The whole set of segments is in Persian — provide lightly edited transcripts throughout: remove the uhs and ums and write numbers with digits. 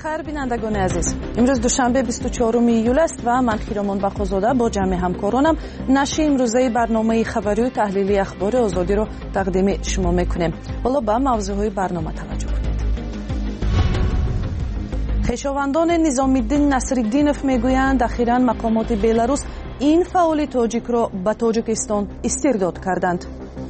بخیر بینندگان عزیز، امروز دوشنبه 24 ایول است و من خیرامان بقازاده با جمع همکارانم نشر امروزه برنامه خبری و تحلیلی اخبار آزادی رو تقدیم شما میکنیم. حالا به موضوعهای برنامه توجه کنید. خویشاوندان نظامی‌الدین نصرالدینов میگویند اخیراً مقامات بلاروس این فعال تاجیک را به تاجیکستان استرداد کردند.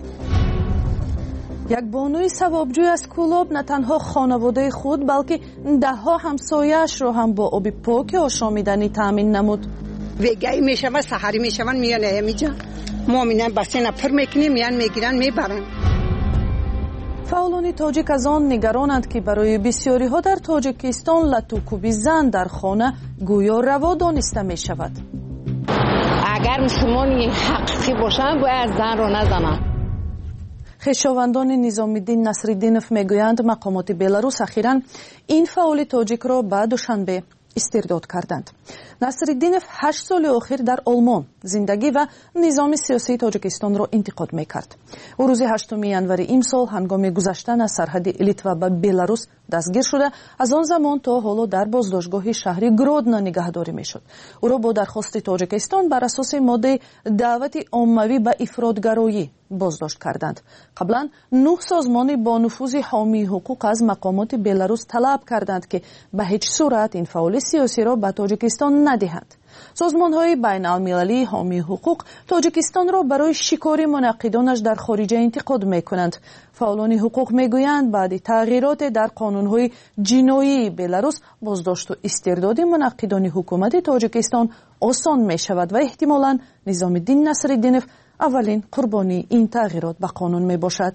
یک بانوی ثوابجوی از کولاب نه تنها خانواده خود بلکه ده‌ها همسایه‌اش را هم با آب پاک آشامیدنی تامین نمود. وگی میشود سحری میشوند میان اینجا ما میان بسینا پر میکنیم میان میگیرن میبرن. فعالان تاجیک از آن نگرانند که برای بسیاری ها در تاجیکستان لطوکوبی زن در خانه گویا روا دانسته می شود. اگر مسلمان حقیقی باشند باید زن را نزنند. خویشاوندان نظامی‌الدین نصرالدینov میگویند مقامات بلاروس اخیراً این فعال تاجیک را به دوشنبه استرداد کردند. نصرالدینov 8 سال اخیر در آلمان زندگی و نظام سیاسی تاجیکستان را انتقاد میکرد. او روز 8 ینوری این سال هنگام گذشتن از سرحد لیتوا به بلاروس دستگیر شده از آن زمان تا حالا در بازداشتگاه شهری گرودنا نگهداری میشد. او را با درخواست تاجیکستان بر اساس ماده دعوت عمومی به افراطگرایی بازداشت کردند. قبلا 9 سازمان با نفوذ حامی حقوق از مقامات بلاروس طلب کردند که به هیچ صورت این فعال سیاسی را به تاجیکستان ندهند. سازمان‌های بین‌المللی حامی حقوق تاجیکستان را برای شکار منعقدانش در خارجه انتقاد می‌کنند. فعالان حقوق می‌گویند بعد تغییرات در قانون‌های جنایی بلاروس بازداشت و استرداد منعقدان حکومت تاجیکستان آسان می‌شود و احتمالاً نظامی‌الدین نصرالدینov اولین قربانی این تغییرات به قانون می‌باشد.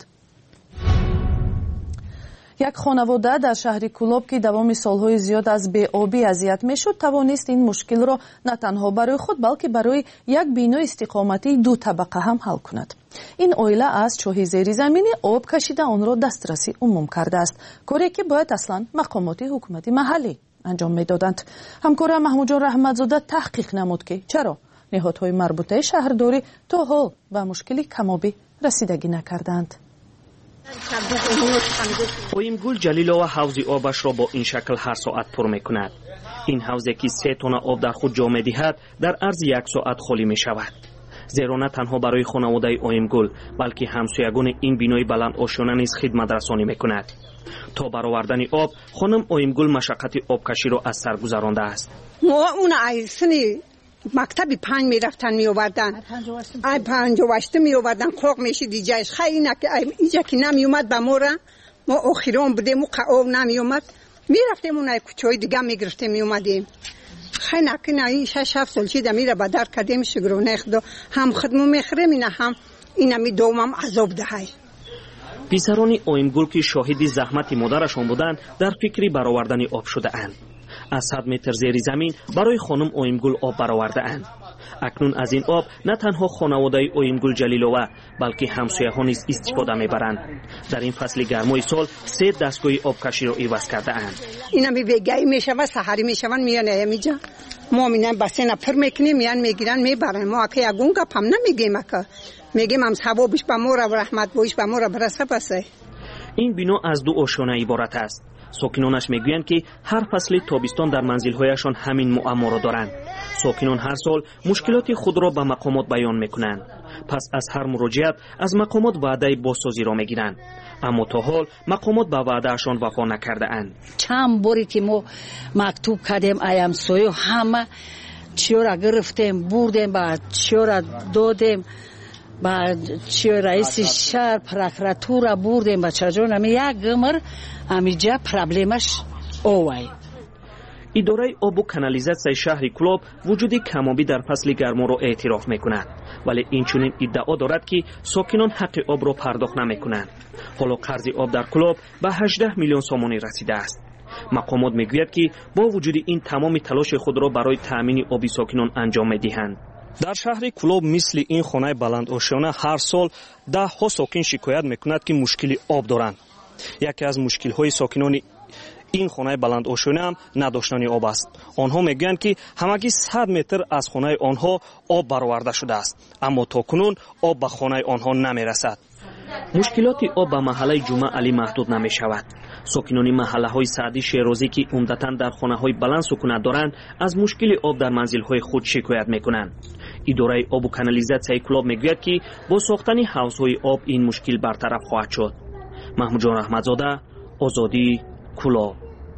یک خانواده در شهر کولاب که دوام سالهای زیاد از بی‌آبی اذیت میشد توانست این مشکل را نه تنها برای خود بلکه برای یک بنا استقامتی 2 طبقه هم حل کند. این عائله از چاه زیرزمینی آب کشیده آن را دسترسی عموم کرده است، کاری که باید اصلا مقامات حکومتی محلی انجام میدادند. همکارم محمود جان رحمتزاده تحقیق نمود که چرا نهادهای مربوطه شهرداری تا حال به مشکلی کمابی رسیدگی نکردند. اویمگول جلیلووا حوض آبش را با این شکل هر ساعت پر میکند. این حوضی که 3 تن آب در خود جا می‌دهد در عرض 1 ساعت خالی میشود. زیرا نه تنها برای خانواده اویمگول بلکه همسایگان این بینای بلند آشیانه نیز خدمت رسانی میکند. تا برآوردن آب خانم اویمگول مشقت آبکشی را از سر گذرانده است. ما اون ایسنی مکتبی 5 میرفتن میآوردن، 58 میآوردن قوق میشید اینجاش خیلی نک اینجا که نمیومد به ما اخیران بودیم و قاو نمیومد میرفتیم اون کوچه‌های دیگه میگرفتیم میومدیم خیلی نکنه این 6-7 سال چیز میره به در کدیم شگرونه خدا هم خدمو میخریم اینا هم اینا می دومم عذاب دهی. پسران اویمگول که شاهد زحمت مادرشان بودند در فکری برآوردن آب شده اند. از 100 متر زیر زمین برای خانم اویمگول آب برآورده اند. اکنون از این آب نه تنها خانواده اویمگول جلیلووا بلکه همسایه‌ها نیز استفاده میبرند. در این فصل گرمای سال 3 دستگاه آبکشی را عوض کرده اند. اینا میگی میشود سحری میشوند میان اینجا ما میان بسینا پر میکنیم میان میگیرن میبرن ما که یگون گپ هم نمیگیم که میگیم هم ثوابش به ما و رحمت بوش به ما برسه پسه. این بنا از 2 آشیانه عبارت است. ساکنانش میگویند که هر فصل تابستان در منزل‌هایشان همین معما را دارند. ساکنان هر سال مشکلات خود را به مقامات بیان میکنند. پس از هر مراجعت از مقامات وعده بازسازی را میگیرند. اما تا حال مقامات به وعدهشان وفا نکرده اند. چند باری که ما مکتوب کردیم ایم سویو همه چیا را گرفتیم بردیم بعد چیا را دادیم بعد چیا رئیس شهر پروکراتور بردیم با چجون همی یک گمر همیجا پرابلمش اوای. اداره آب و کانالیزاسیون شهر کولاب وجود کمابی در فصل گرما را اعتراف میکنند، ولی این چنین ادعا دارد که ساکنان حق آب را پرداخت نمیکنند. حالا قرض آب در کولاب به 18 میلیون سومانی رسیده است. مقامات میگوید که با وجود این تمام تلاش خود را برای تامین آب ساکنان انجام میدهند. در شهر کولاب مثل این خانه بلند آشیانه هر سال 10 ها ساکن شکایت میکند که مشکل آب دارند. یکی از مشکل‌های ساکنان این خانه بلند آشیانه هم نداشتن آب است. آنها میگویند که همگی 100 متر از خانه آنها آب برآورده شده است، اما تاکنون آب به خانه آنها نمیرسد. мушкилоти об ба маҳаллаи ҷумъа алӣ маҳдуд намешавад. сокинони маҳаллаҳои Саъдӣ Шерозӣ ки умдатан дар хонаҳои баланд сукунат доранд, аз мушкили об дар манзилҳои худ шикоят мекунанд. идораи обу канализатсияи Кӯлоб мегӯяд ки бо сохтани ҳавзҳои об ин мушкил бартараф хоҳад шуд. маҳмудҷон раҳматзода, Озодӣ, Кӯлоб.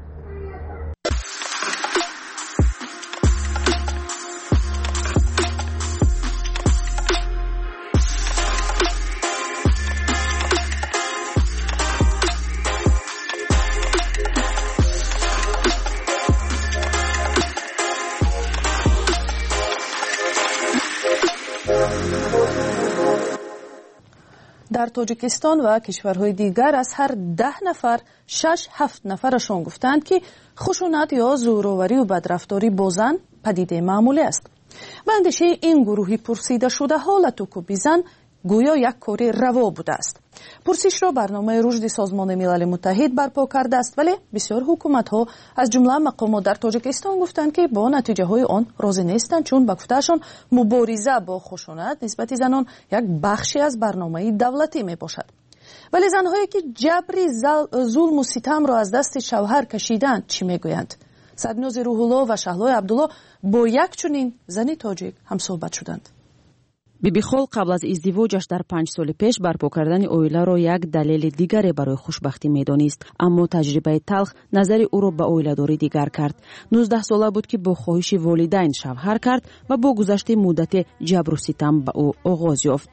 дар тоҷикистон ва кишварҳои дигар аз ҳар 10 нафар 6-7 нафарашон гуфтанд ки хушунат ё зӯроварию бадрафторӣ бо зан падидаи маъмулӣ аст. ба андешаи ин гурӯҳи пурсидашудаҳо латукуби зан гӯё як кори раво будааст. пурсишро барномаи рушди созмони милали муттаҳид барпо кардааст, вале бисёр ҳукуматҳо аз ҷумла мақомот дар тоҷикистон гуфтанд ки бо натиҷаҳои он розӣ нестанд, чун ба гуфтаашон мубориза бо хушунат нисбати занон як бахше аз барномаи давлатӣ мебошад. вале занҳое ки ҷабри зулму ситамро аз дасти шавҳар кашиданд чӣ мегӯянд? саднози рӯҳулло ва шаҳлои абдулло бо як чунин зани тоҷик ҳамсӯҳбат шуданд. бибихол қабл аз издивоҷаш дар 5 соли пеш барпо кардани оиларо як далели дигаре барои хушбахтӣ медонист, аммо таҷрибаи талх назари ӯро ба оиладорӣ дигар кард. 19 сола буд ки бо хоҳиши волидайн шавҳар кард ва бо гузашти муддате ҷабру ситам ба ӯ оғоз ёфт.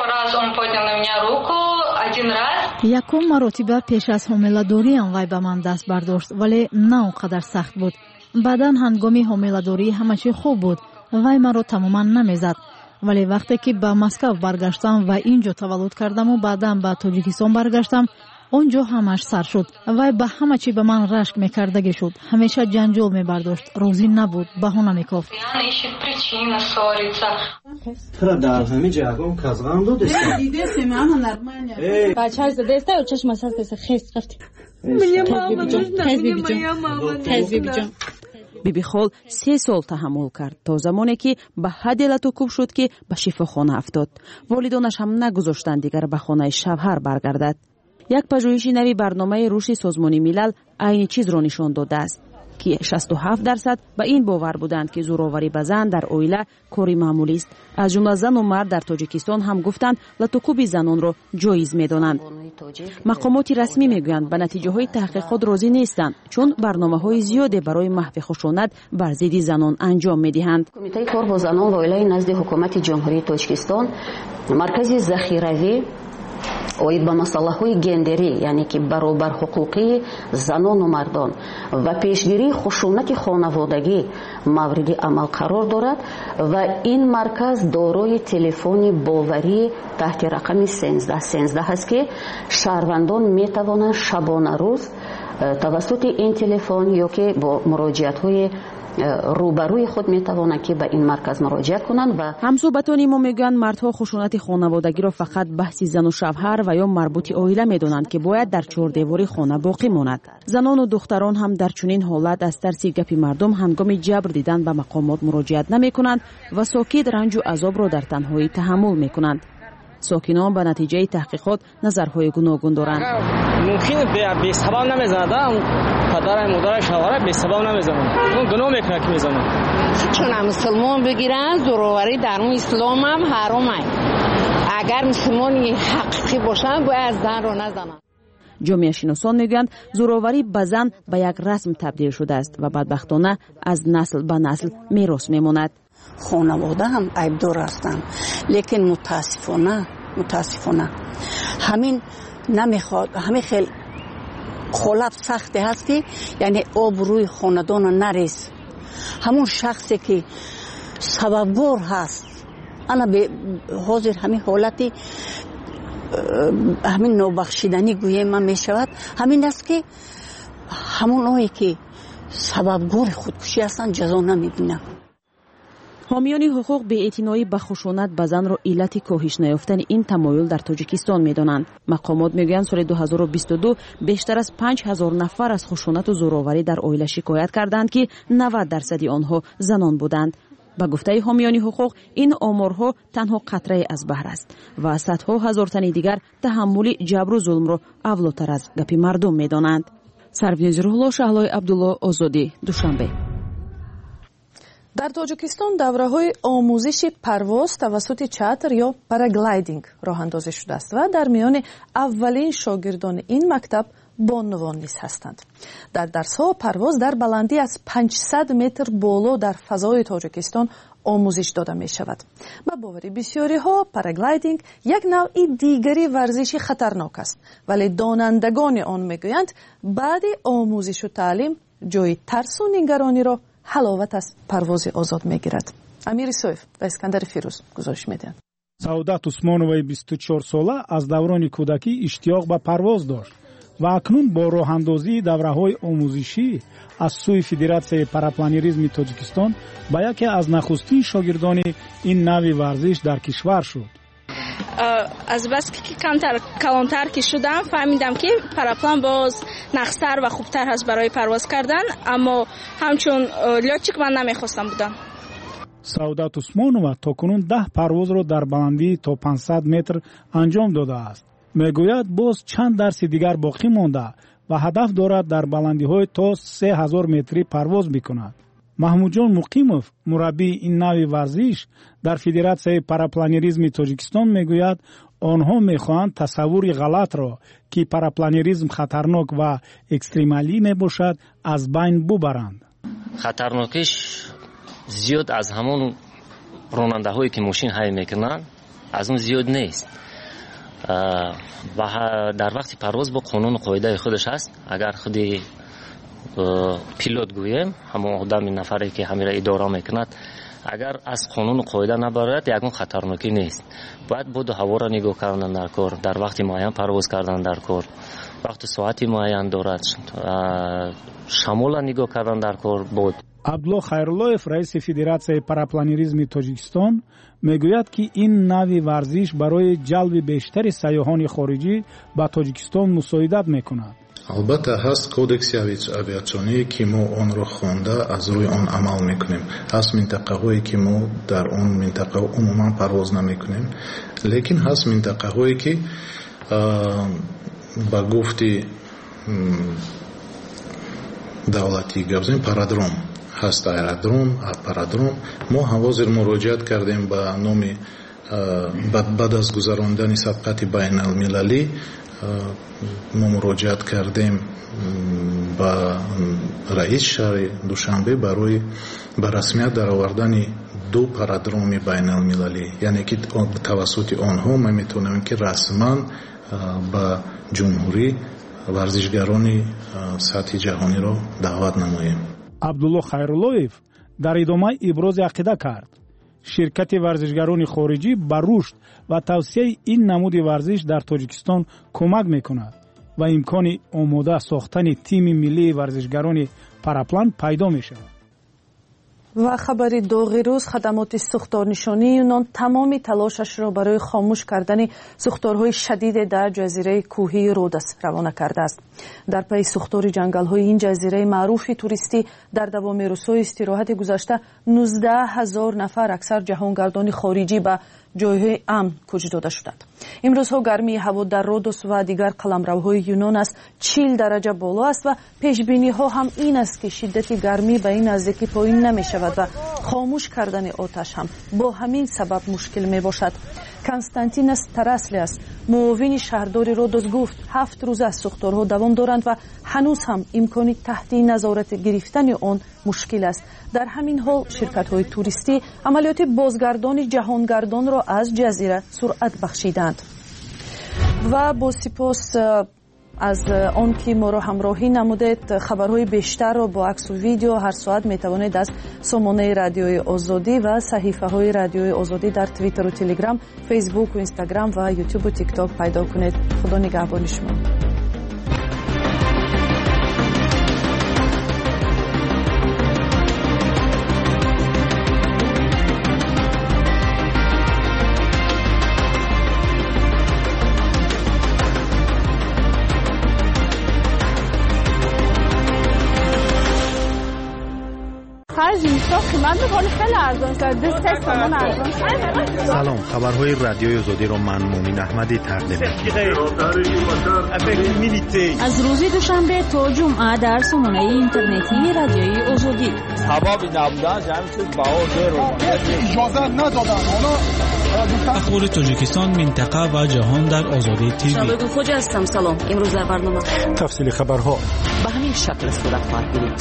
якум маротиба пеш аз ҳомиладориам вай ба ман даст бардошт, вале на он қадар сахт буд. баъдан ҳангоми ҳомиладорӣ ҳама чӣ хуб буд. вай маро тамоман намезад. вале вақте ки ба Москав баргаштам ва инҷо таваллуд кардаму баъдан ба Тоҷикистон баргаштам, он ҷо ҳамаш сар шуд. вай ба ҳама чӣ ба ман рашк мекардагӣ шуд. ҳамеша ҷанҷол мебардошт, розӣ набуд, баҳона мекофт. бибихол 3 сол таҳаммул кард то замоне ки ба ҳадде латукуб шуд ки ба шифохона афтод. волидонаш ҳам нагузоштанд дигар ба хонаи шавҳар баргардад. як пажӯҳиши нави барномаи рушди созмони милал айни чизро нишон додааст ки 67% ба ин бовар буданд ки зӯроварӣ ба зан дар оила кори маъмулист. аз ҷумла зану мард дар Тоҷикистон ҳам гуфтанд латукуби занонро ҷоиз медонанд. мақомоти расмӣ мегӯянд ба натиҷаҳои таҳқиқот розӣ нестанд, чун барномаҳои зиёде барои маҳви хушунат бар зидди занон анҷом медиҳанд. кумитаи кор бо занон ва оилаи назди ҳукумати ҷумҳурии Тоҷикистон маркази захиравӣ оид ба масъалаҳои гендерӣ, яъне ки баробарҳуқуқии занону мардон ва пешгирии хушунати хонаводагӣ мавриди амал қарор дорад ва ин марказ дорои телефони боварии таҳти рақами 1313 аст ки шаҳрвандон метавонанд шабона-рӯз тавассути ин телефон ё ки бо муроҷиатҳои рӯбарӯи худ метавонанд ки ба ин марказ муроҷиат кунанд. ва ҳамсӯҳбатони мо мегӯянд мардҳо хушунати хонаводагиро фақат баҳси зану шавҳар ва ё марбути оила медонанд ки бояд дар чордевори хона боқӣ монад. занону духтарон ҳам дар чунин ҳолат аз тарси гапи мардум ҳангоми ҷабр дидан ба мақомот муроҷиат намекунанд ва сокит ранҷу азобро дар танҳоӣ таҳаммул мекунанд. сокинон ба натиҷаи таҳқиқот назарҳои гуногун доранд. мумкин бесабаб намезанад, падара модараш шавара бесабаб намезанад. он гуноҳ мекунад ки мезанад. чун мусулмон бигиранд зӯроварӣ дар ислом ҳам ҳаром аст. агар мусулмони ҳақиқӣ бошанд бояд занро назананд. ҷомеашиносон мегӯянд зӯроварӣ ба зан ба як расм табдил шудааст ва бадбахтона аз насл ба насл мерос мемонад. خانواده هم عیبدار هستند، لیکن متاسفانه همین نمیخواد. همین خیلی خلاف سختی هست که یعنی آب روی خاندان نریز. همون شخصی که سببگار هست انا به حاضر همین حالتی همین نابخشیدنی گویم من میشود. همین است که همون آیی که سببگار خودکشی هستند جزا نمیبینند. حامیانی حقوق بی‌اعتنایی به خشونت به زن را علت کاهش نیافتن این تمایل در تاجیکستان می‌دانند. مقامات میگویند سال 2022 بیشتر از 5000 نفر از خشونت و زوراوری در عائله شکایت کردند که 90% آنها زنان بودند. ба гуфтаи ҳомиёни ҳуқуқ ин оморҳо танҳо қатрае аз баҳр аст ва садҳо ҳазор тани дигар таҳаммули ҷабру зулмро авлотар аз гапи мардум медонанд. Сарвинози Рӯҳло, Шаҳлои Абдулло, Озодӣ, Душанбе. дар тоҷикистон давраҳои омӯзиши парвоз тавассути чатр ё параглайдинг роҳандозӣ шудааст ва дар миёни аввалин шогирдони ин мактаб бонувон низ ҳастанд. дар дарсҳо парвоз дар баландӣ аз 500 метр боло дар фазои тоҷикистон омӯзиш дода мешавад. ба бовари бисёриҳо параглайдинг як навъи дигари варзиши хатарнок аст, вале донандагони он мегӯянд баъди омӯзишу таълим ҷои тарсу нигарониро ҳаловат аз парвози озод мегирад. Амир Исоев ва Искандари Фирӯз гузориш медиҳанд. Саодат Усмоноваи 24 сола аз даврони кӯдакӣ иштиёқ ба парвоз дошт ва акнун бо роҳандозии давраҳои омӯзишӣ аз сӯи Федератсияи парапланеризми Тоҷикистон ба яке аз нахустин шогирдони ин навъи варзиш дар кишвар шуд. аз баски ки калонтар ки шудам фаҳмидам ки параплан боз нақстар ва хубтар ҳаст барои парвоз кардан, аммо ҳамчун лётчик ман намехостам будам. Саодат Усмонова токунун 10 парвозро дар баландии то 500 метр анҷом додааст. мегӯяд боз чанд дарси дигар боқӣ монда ва ҳадаф дорад дар баландиҳои то 3000 метрӣ парвоз бикунад. Маҳмудҷон Муқимов, мураббии ин навъи варзиш дар Федератсияи парапланеризми Тоҷикистон мегӯяд, онҳо мехоҳанд тасаввури ғалатро, ки парапланеризм хатарнок ва экстремалӣ мебошад, аз байн бубаранд. хатарнокиш зиёд аз ҳамон ронандаҳое ки мошин ҳай мекунанд, аз он зиёд нест. дар вақти парвоз бо қонуну қоидаи худаш ҳаст. агар худи пилот гӯем, ҳамон одами нафаре ки ҳамира идора мекунад, агар аз қонуну қоида набарад, ягон хатарнокӣ нест. бояд боду ҳаворо нигоҳ кардан дар кор, дар вақти муайян парвоз кардан дар кор, вақту соати муайян дорад, шамола нигоҳ кардан дар кор бод. Абдулло Хайруллоев, раиси Федератсияи парапланеризми Тоҷикистон, мегӯяд, ки ин навъи варзиш барои ҷалби бештари сайёҳони хориҷӣ ба Тоҷикистон мусоидат мекунад. албатта ҳаст кодекси авиатсионӣ ки мо онро хонда аз рӯи он амал мекунем. ҳаст минтақаҳое ки мо дар он минтақа умуман парвоз намекунем, лекин ҳаст минтақаҳое ки ба гуфти давлати гавзем парадром ҳаст, аэродром, парадром. мо ҳавозир муроҷиат кардем ба номи баъд аз гузарондани сабқати байналмилалӣ мо муроҷиат кардем ба раис шаҳри Душанбе барои ба расмият даровардани 2 парадроми байналмилалӣ, яъне ки тавассути онҳо ма метавонем ки расман ба ҷумҳурӣ варзишгарони сатҳи ҷаҳониро даъват намоем. Абдулло Хайруллоев дар идома ибрози ақида кард. ширкати варзишгарони хориҷӣ ба рушд ва тавсияи ин намуди варзиш дар Тоҷикистон кӯмак мекунад ва имкони омода сохтани тими миллии варзишгарони параплан пайдо мешавад. ва хабари доғи рӯз, хадамоти сӯхторнишонии Юнон тамоми талошашро барои хомӯш кардани сӯхторҳои шадиде дар ҷазираи кӯҳии Родос равона кардааст. дар пайи сӯхтори ҷангалҳои ин ҷазираи маъруфи туристӣ дар давоми рӯзҳои истироҳати гузашта 19,000 нафар аксар ҷаҳонгардони хориҷӣ ба ҷойҳои амн кӯч дода шуданд. имрӯзҳо гармии ҳаво дар Родос ва дигар қаламравҳои Юнон аз 40 дараҷа боло аст ва пешбиниҳо ҳам ин аст, ки шиддати гармӣ ба ин наздикӣ поин намешавад ва хомӯш кардани оташ ҳам бо ҳамин сабаб мушкил мебошад. Константинос Тараслиас, муовини шаҳрдори Родос, гуфт 7 рӯз аз сӯхторҳо давом доранд ва ҳанӯз ҳам имкони таҳти назорат гирифтани он мушкил аст. дар ҳамин ҳол ширкатҳои туристӣ амалиёти бозгардони ҷаҳонгардонро аз ҷазира суръат бахшиданд. ва бо сипос аз он ки моро ҳамроҳӣ намудед, хабарҳои бештарро бо аксу видео ҳар соат метавонед аз сомонаи радиои Озодӣ ва саҳифаҳои радиои Озодӣ дар Твиттеру Телеграм, Фейсбуку, Инстаграм ва Ютубу ТикТок пайдо кунед. худо нигаҳбони шумо. هر زمستان قیمت میکنه خیلی ارزان شد. 2 تومان ارزان شد. سلام، خبرهای رادیوی آزادی رو من مومین احمدی تقدیم می‌کنم. از روز دوشنبه تا جمعه در سامانه اینترنتی رادیوی آزادی. سبب نبودن همین چیز باور اجازه ندادن. اخبار تاجیکستان، منطقه و جهان در آزادی تیوی. شباب خوش هستم. سلام. امروز در برنامه تفصیل خبرها به همین شکل صورت خواهد گرفت.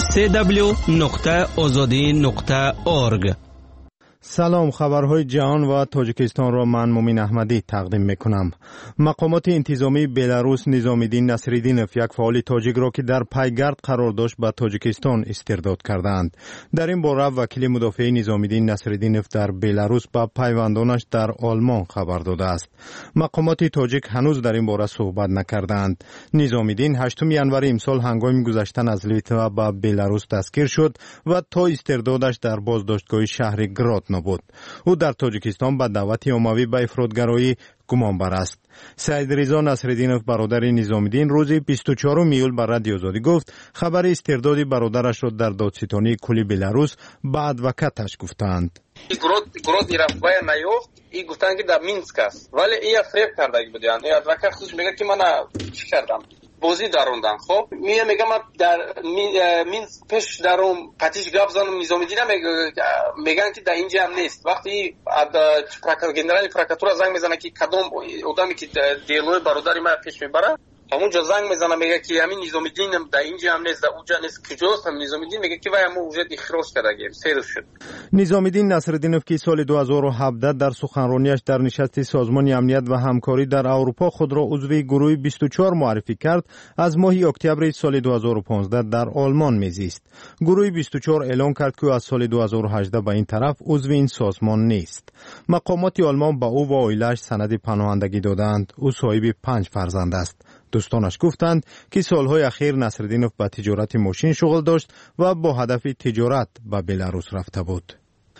www.azadi.org. سلام، خبرهای جهان و تاجیکستان را من مومین احمدی تقدیم میکنم. مقامات انتظامی بلاروس نظامیدین نصرالدینوف، یک فعال تاجیک را که در پایگرد قرار داشت به تاجیکستان استرداد کردند. در این باره وکیل مدافع نظامیدین نصرالدینوف در بلاروس با پیوندانش در آلمان خبر داده است. مقامات تاجیک هنوز در این باره صحبت نکردند. نظامیدین 8 ینور امسال هنگام گذشتن از لیتوا به بلاروس دستگیر شد و تا استردادش در بازداشتگاه شهر گراد بود. او در تاجیکستان به دعوت عمومی به افراطگرایی گمانبر است. سید رضا نصرالدینوف برادر نظامیدین روز 24 میول به رادیو آزادی گفت خبر استرداد برادرش را در دادستانی کلی بلاروس به ادوکاتش گفتند. گراد رفت نیافت، این گفتن که در مینسک است، ولی این فریب کردگی بودن. این ادوکات خودش میگه که من چی کردم، بازی داروندن. خب میگم در مینسک پیش دارم قطیش گپ زدم، نظامیدین میگن که در اینجا هم نیست. وقتی گنرال پروکاتور زنگ میزنه که کدام آدمی که دیلوی برادری ما پیش میبره، همونجا زنگ میزنه میگه که همین نظامیدین در اینجا هم نیست، در اونجا نیست. کجاست؟ هم نظامیدین میگه که وای ما اونجا اخراج کردیم، سیر شد. نظامیدین نصرالدینوف که سال 2017 در سخنرانیش در نشست سازمان امنیت و همکاری در اروپا خود را عضو گروه 24 معرفی کرد، از ماه اکتبر سال 2015 در آلمان میزیست. گروه 24 اعلام کرد که از سال 2018 به این طرف عضو این سازمان نیست. مقامات آلمان با او و عائله‌اش سند پناهندگی دادند. او صاحب 5 فرزند است. دوستانش گفتند که سالهای اخیر نصرالدینوف به تجارت ماشین شغل داشت و با هدف تجارت به بلاروس رفته بود.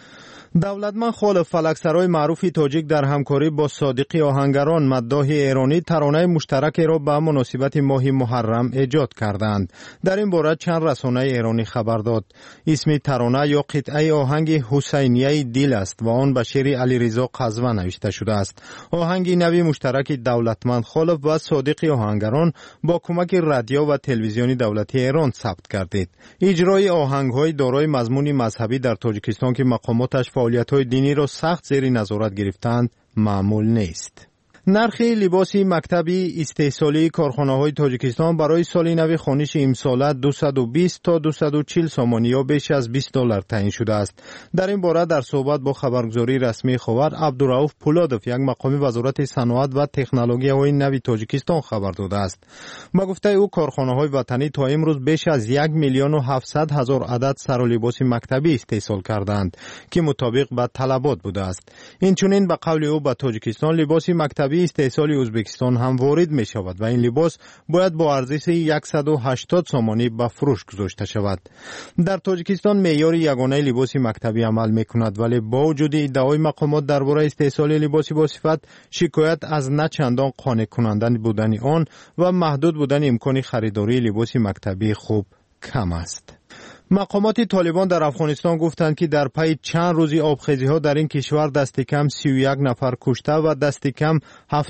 دولتمند خالق فلکسرای معروف تاجیک در همکاری با صادقی آهنگران مداح ایرانی ترانه مشترک را به مناسبت ماه محرم ایجاد کردند. در این باره چند رسانه ایرانی خبر داد. اسم ترانه یا قطعه آهنگ حسینیه دیل است و آن به شعر علیرضا قزوه نوشته شده است. آهنگ نوی مشترک دولتمند خالق و صادقی آهنگران با کمک رادیو و تلویزیونی دولتی ایران ثبت گردید. اجرای آهنگ‌های دارای مضمون مذهبی در تاجیکستان که مقاماتش فعالیت‌های دینی را سخت زیر نظارت گرفتند معمول نیست. نرخ لباس مکتبی استحصالی کارخانه‌های تاجیکستان برای سال نو خوانش امسال 220 تا 240 سامانی یا بیش از $20 تعیین شده است. در این باره در صحبت با خبرگزاری رسمی خبر عبدالرؤوف پولادوف، یک مقامی وزارت صنعت و تکنولوژی‌های نو تاجیکستان خبر داده است. با گفته او کارخانه‌های وطنی تا امروز بیش از 1,700,000 عدد سر و لباس مکتبی استحصال کردند که مطابق با طلبات بوده است. اینچنین به قول او به تاجیکستان لباس مکتبی استحصال ازبکستان هم وارد می شود و این لباس باید با ارزش 180 سامانی به فروش گذاشته شود. در تاجیکستان معیار یگانه لباس مکتبی عمل می کند، ولی با وجود ادعای مقامات درباره استحصال لباس با صفت، شکایت از نه چندان قانع کننده بودن آن و محدود بودن امکان خریداری لباس مکتبی خوب کم است. مقامات طالبان در افغانستان گفتند که در پی چند روزی آبخیزی‌ها در این کشور دست کم 31 نفر کشته و دست کم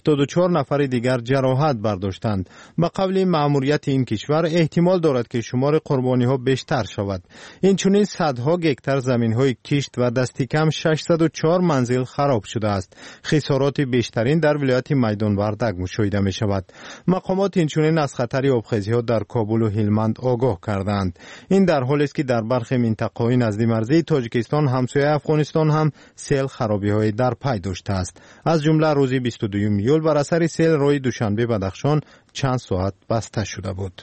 74 نفر دیگر جراحت برداشتند. به قول مأموریت این کشور احتمال دارد که شمار قربانی‌ها بیشتر شود. اینچنین صدها گکتار زمین‌های کشت و دست کم 604 منزل خراب شده است. خسارات بیشترین در ولایت میدان وردک مشاهده می‌شود. مقامات اینچنین از خطر آبخیزی‌ها در کابل و هلمند آگاه کردند. این در حالی است که در برخی منطقه‌های نزد مرزی تاجیکستان همسایه افغانستان هم سیل خرابی‌های در پی داشته است. از جمله روز 22 میول بر اثر سیل راه دوشنبه بدخشان چند ساعت بسته شده بود.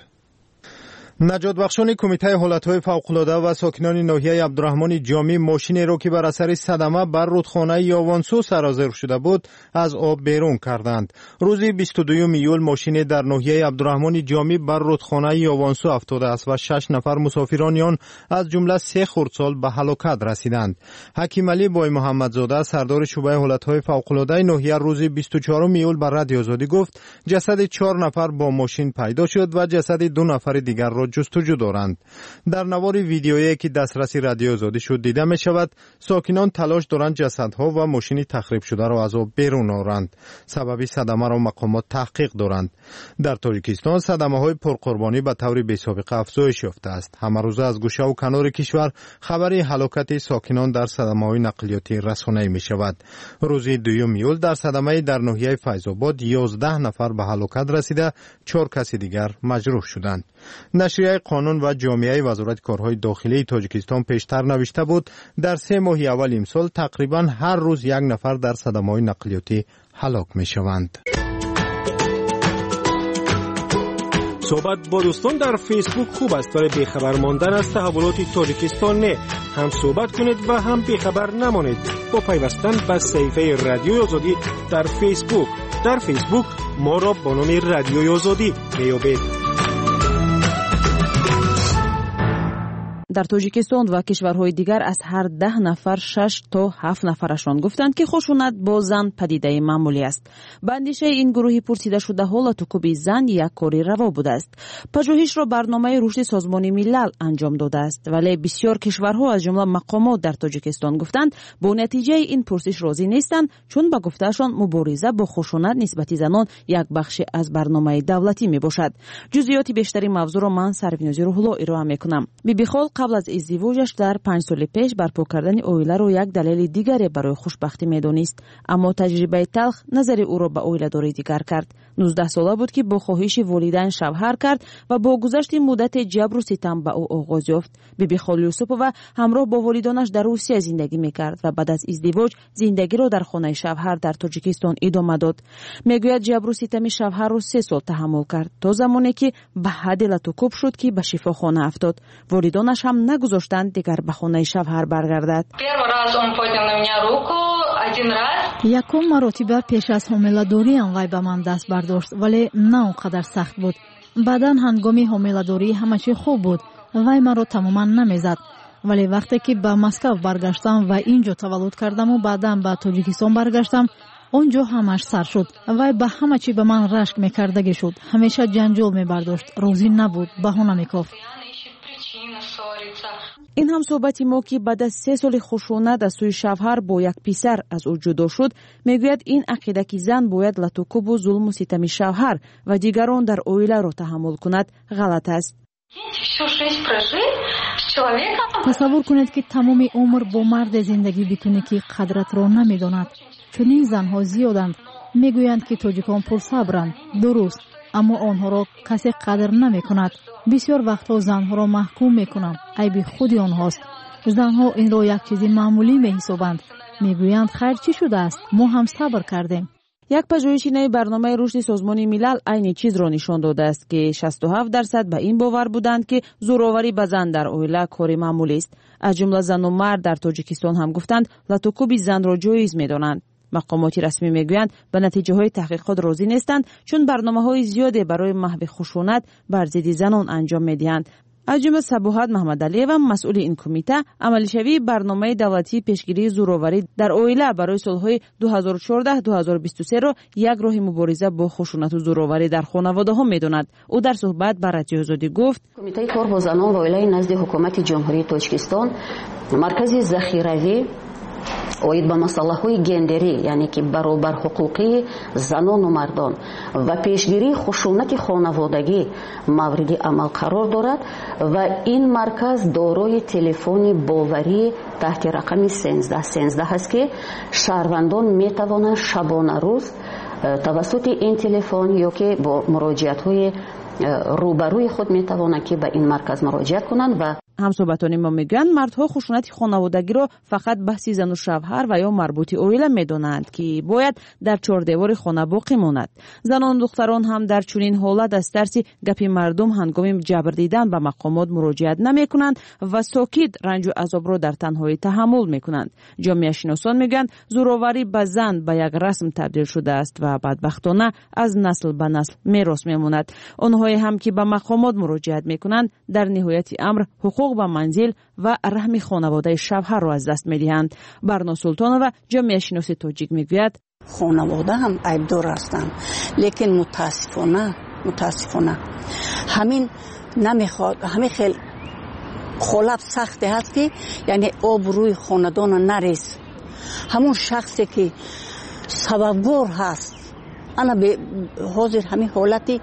نجات بخشان کمیته حالتهای فوق‌العاده و ساکنان ناحیه عبدالرحمن جامی ماشینی را که بر اثر صدمه بر رودخانه یاوانسو سرازیر شده بود از آب بیرون کردند. روز 22 میول ماشین در ناحیه عبدالرحمن جامی بر رودخانه یاوانسو افتاده است و 6 نفر مسافران آن از جمله 3 خردسال به هلاکت رسیدند. حکیم علی بای محمدزاده سردار شعبه حالتهای فوق‌العاده ناحیه روز 24 میول بر رادیو آزادی گفت جسد 4 نفر با ماشین پیدا شد و جسد 2 نفر دیگر را را جستجو دارند. در نوار ویدیویی که دسترسی رادیو آزادی شد دیده می شود ساکنان تلاش دارند جسدها و ماشین تخریب شده را از آب بیرون آورند. سبب صدمه را مقامات تحقیق دارند. در تاجیکستان صدمه های پرقربانی به طور بی‌سابقه افزایش یافته است. همه روز از گوشه و کنار کشور خبری هلاکت ساکنان در صدمه های نقلیاتی رسانه‌ای می شود. روز 2 ایول در صدمه در ناحیه فیض‌آباد 11 نفر به هلاکت رسیده، 4 کس دیگر مجروح شدند. نشریه قانون و جامعه وزارت کارهای داخلی تاجیکستان پیشتر نوشته بود در 3 ماه اول امسال تقریبا هر روز 1 نفر در صدمه‌های نقلیاتی هلاک می شوند. صحبت با دوستان در فیسبوک خوب است ولی بیخبر ماندن از تحولات تاجیکستان نه. هم صحبت کنید و هم بیخبر نمانید با پیوستن به صفحه رادیوی آزادی در فیسبوک. در فیسبوک ما را با نام رادیوی آزادی میابید. در تاجیکستان و کشورهای دیگر از هر 10 نفر 6 تا 7 نفرشان گفتند که خشونت با زن پدیده معمولی است. به اندیشه این گروهی پرسیده شده حالت کوبی زن یک کاری روا بوده است. پژوهش را برنامه رشد سازمان ملل انجام داده است، ولی بسیار کشورها از جمله مقامات در تاجیکستان گفتند با نتیجه این پرسش راضی نیستند، چون به گفتهشان مبارزه با خشونت نسبت زنان یک بخش از برنامه دولتی میباشد. جزئیات بیشتری موضوع را من سرفینازی روح‌الله ارائه میکنم. بیبی خال قبل از ازدواجش در 5 سال پیش برپا کردن اویله را یک دلیل دیگری برای خوشبختی میدانست، اما تجربه تلخ نظر او را به اویله داری دیگر کرد. 19 ساله بود که با خواهش والدین شوهر کرد و با گذشت مدت جبر و ستم به او آغاز یافت. بیبی خال یوسفووا همراه با والدانش در روسیه زندگی میکرد و بعد از ازدواج زندگی را در خانه شوهر در تاجیکستان ادامه داد. میگوید جبر و ستم شوهر را 3 سال تحمل کرد تا زمانی که به حد لطو شد که به شفاخانه افتاد. والدانش هم نگذاشتند دیگر به خانه شوهر برگردد. یکم مراتبه پیش از حامله‌داری وی به من دست برداشت، ولی نه اونقدر سخت بود. بعداً هنگامی حامله‌داری همه چی خوب بود. وی مرا تماما نمیزد. ولی وقتی که به مسکو برگشتم و اینجا تولد کردم و بعداً به تاجیکستان برگشتم، اونجا همش سر شد. وی به همه چی به من رشک میکردگی شد. همیشه جنجال میبرداشت. روزی نبود. بهانه میگفت. این هم صحبتی ما که بعد از 3 سال خشونت از سوی شوهر با یک پسر از او جدا شد. میگوید این عقیده که زن باید لطوکوب و ظلم و ستم شوهر و دیگران در اویله را تحمل کند غلط است. تصور کنید که تمام عمر با مرد زندگی بکنی که قدرت را نمیداند. چون این زنها زیادند. میگویند که تاجیکان پرصبرند. درست، اما آنها را کسی قدر نمی کند. بسیار وقتها زنها را محکوم می کنند. عیب خودی آنهاست. زنها این را یک چیز معمولی می حسابند. می گویند خیر چی شده است؟ ما هم صبر کردیم. یک پژوهش نوی برنامه رشد سازمان ملل عین چیز را نشان داده است که 67% به این باور بودند که زورآوری به زن در اویله کاری معمولی است. از جمله زن و مرد در تاجیکستان هم گفتند لطوکوب زن را جایز می دانند. مقامات رسمی میگویند به نتیجه های تحقیقات راضی نیستند، چون برنامه‌های زیادی برای محو خشونت بر ضد زنان انجام میدهند. از جمله صبوحات محمد علی و مسئول این کمیته عملی شوی برنامه دولتی پیشگیری زورآوری در اویله برای سالهای 2014-2023 را یک راه مبارزه با خشونت و زورآوری در خانواده‌ها میداند. او در صحبت با رادیو آزادی گفت: کمیته کار با زنان و اویله نزد حکومت جمهوری تاجیکستان مرکز ذخیروی اوید به مسائل گندری، یعنی که برابر حقوقی زنان و مردان و پیشگیری خشونت خانوادگی مورد عمل قرار دارد و این مرکز دارای تلفن باوری تحت رقم 1313 است که شهروندان می توانند شبانه روز توسط این تلفن یا که با مراجعت های روبروی خود می توانند که به این مرکز مراجعه کنند. و همصحبتان ما میگن مردها خشونت خانوادگی را فقط بحث زن و شوهر و یا مربوط اویله میدانند که باید در 4 دیوار خانه باقی ماند. زنان و دختران هم در چنین حالت از ترس گپی مردم هنگام جبر دیدن به مقامات مراجعت نمی کنند و ساکت رنج و عذاب را در تنهایی تحمل می کنند. جامعه شناسان میگن زورآوری به زن به یک رسم تبدیل شده است و بدبختانه از نسل به نسل میراث میماند. آنهایی هم که به مقامات مراجعت می کنند در نهایت امر حقوق و منزل و رحم خانواده شوهر را از دست می‌دهند. برنا سلطانова جامعه شناس تاجیک میگوید خانواده هم عیبدار هستند، لیکن متاسفانه همین نمیخواد. همین خیلی خلاب سخته هست که یعنی آب روی خاندان نریز. همون شخصی که سببگور هست انا به حاضر همین حالتی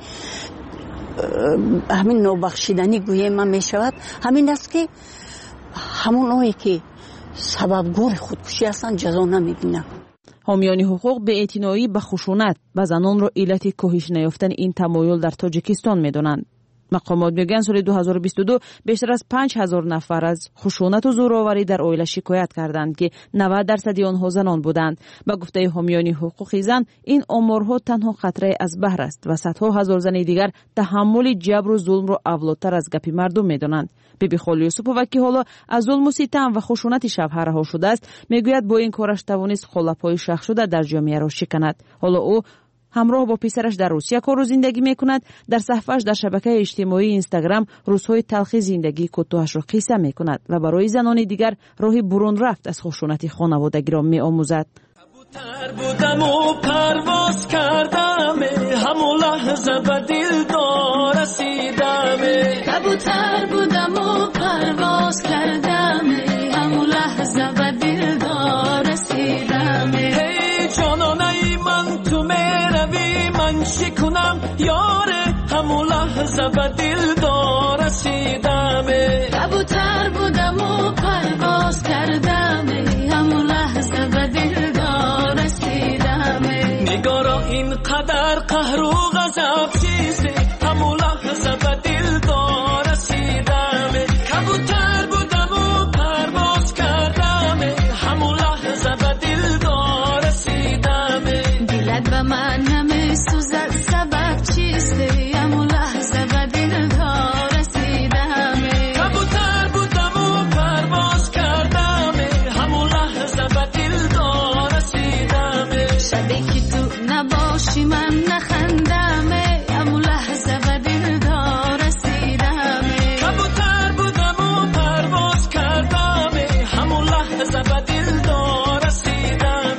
همین نابخشیدنی گویم من می شود. همین است که همون آیی که سببگور خودکشی هستن جزا نمی بینن. حامیان حقوق به اعتنایی به خشونت و زنان را علت کاهش نیافتن این تمایل در تاجیکستان می دانند. مقامات میگن سال 2022 بیشتر از 5000 نفر از خشونت و زورآوری در عائله شکایت کردند که 90% آنها زنان بودند. با گفته حامیان حقوق زن این آمارها تنها خطره از بحر است و صدها هزار زن دیگر تحمل جبر و ظلم را اولادتر از گپ مردم میدانند. بیبی خالی یوسفووا که حالا از ظلم و ستم و خشونت شوهر رها شده است میگوید با این کارش توانست خلافای شخص شده در جامعه را شکند. حالا او همراه با پسرش در روسیه کار و زندگی میکند. در صفحه‌اش در شبکه اجتماعی اینستاگرام روزهای تلخ زندگی کوتاهش را قصه میکند و برای زنان دیگر راه برون رفت از خشونت خانوادگی را میآموزد. کبوتر بودم و پرواز کردم، همون لحظه به دلدار رسیدم. کبوتر بودم و پرواز کردم، همون لحظه به دلدار رسیدم. هی جانانه من تو میروی من شکنم یاره، همون لحظه به دلدار رسیدم. کبوتر بودم و پرواز کردم، همون لحظه به دلدار رسیدم. نگارا اینقدر قهر و غضب چیزی، همون لحظه به دلدار رسیدم. کبوتر بودم و پرواز کردم، همون لحظه به دلدار رسیدم. دلت به من نمیسوزد سبب چیستی، همون لحظه به دلدار رسیدم. کبوتر بودم و پرواز کردم، همون لحظه به دلدار رسیدم. شبی که تو نباشی من نخندم، همون لحظه به دلدار رسیدم. کبوتر بودم و پرواز کردم، همون لحظه به دلدار رسیدم.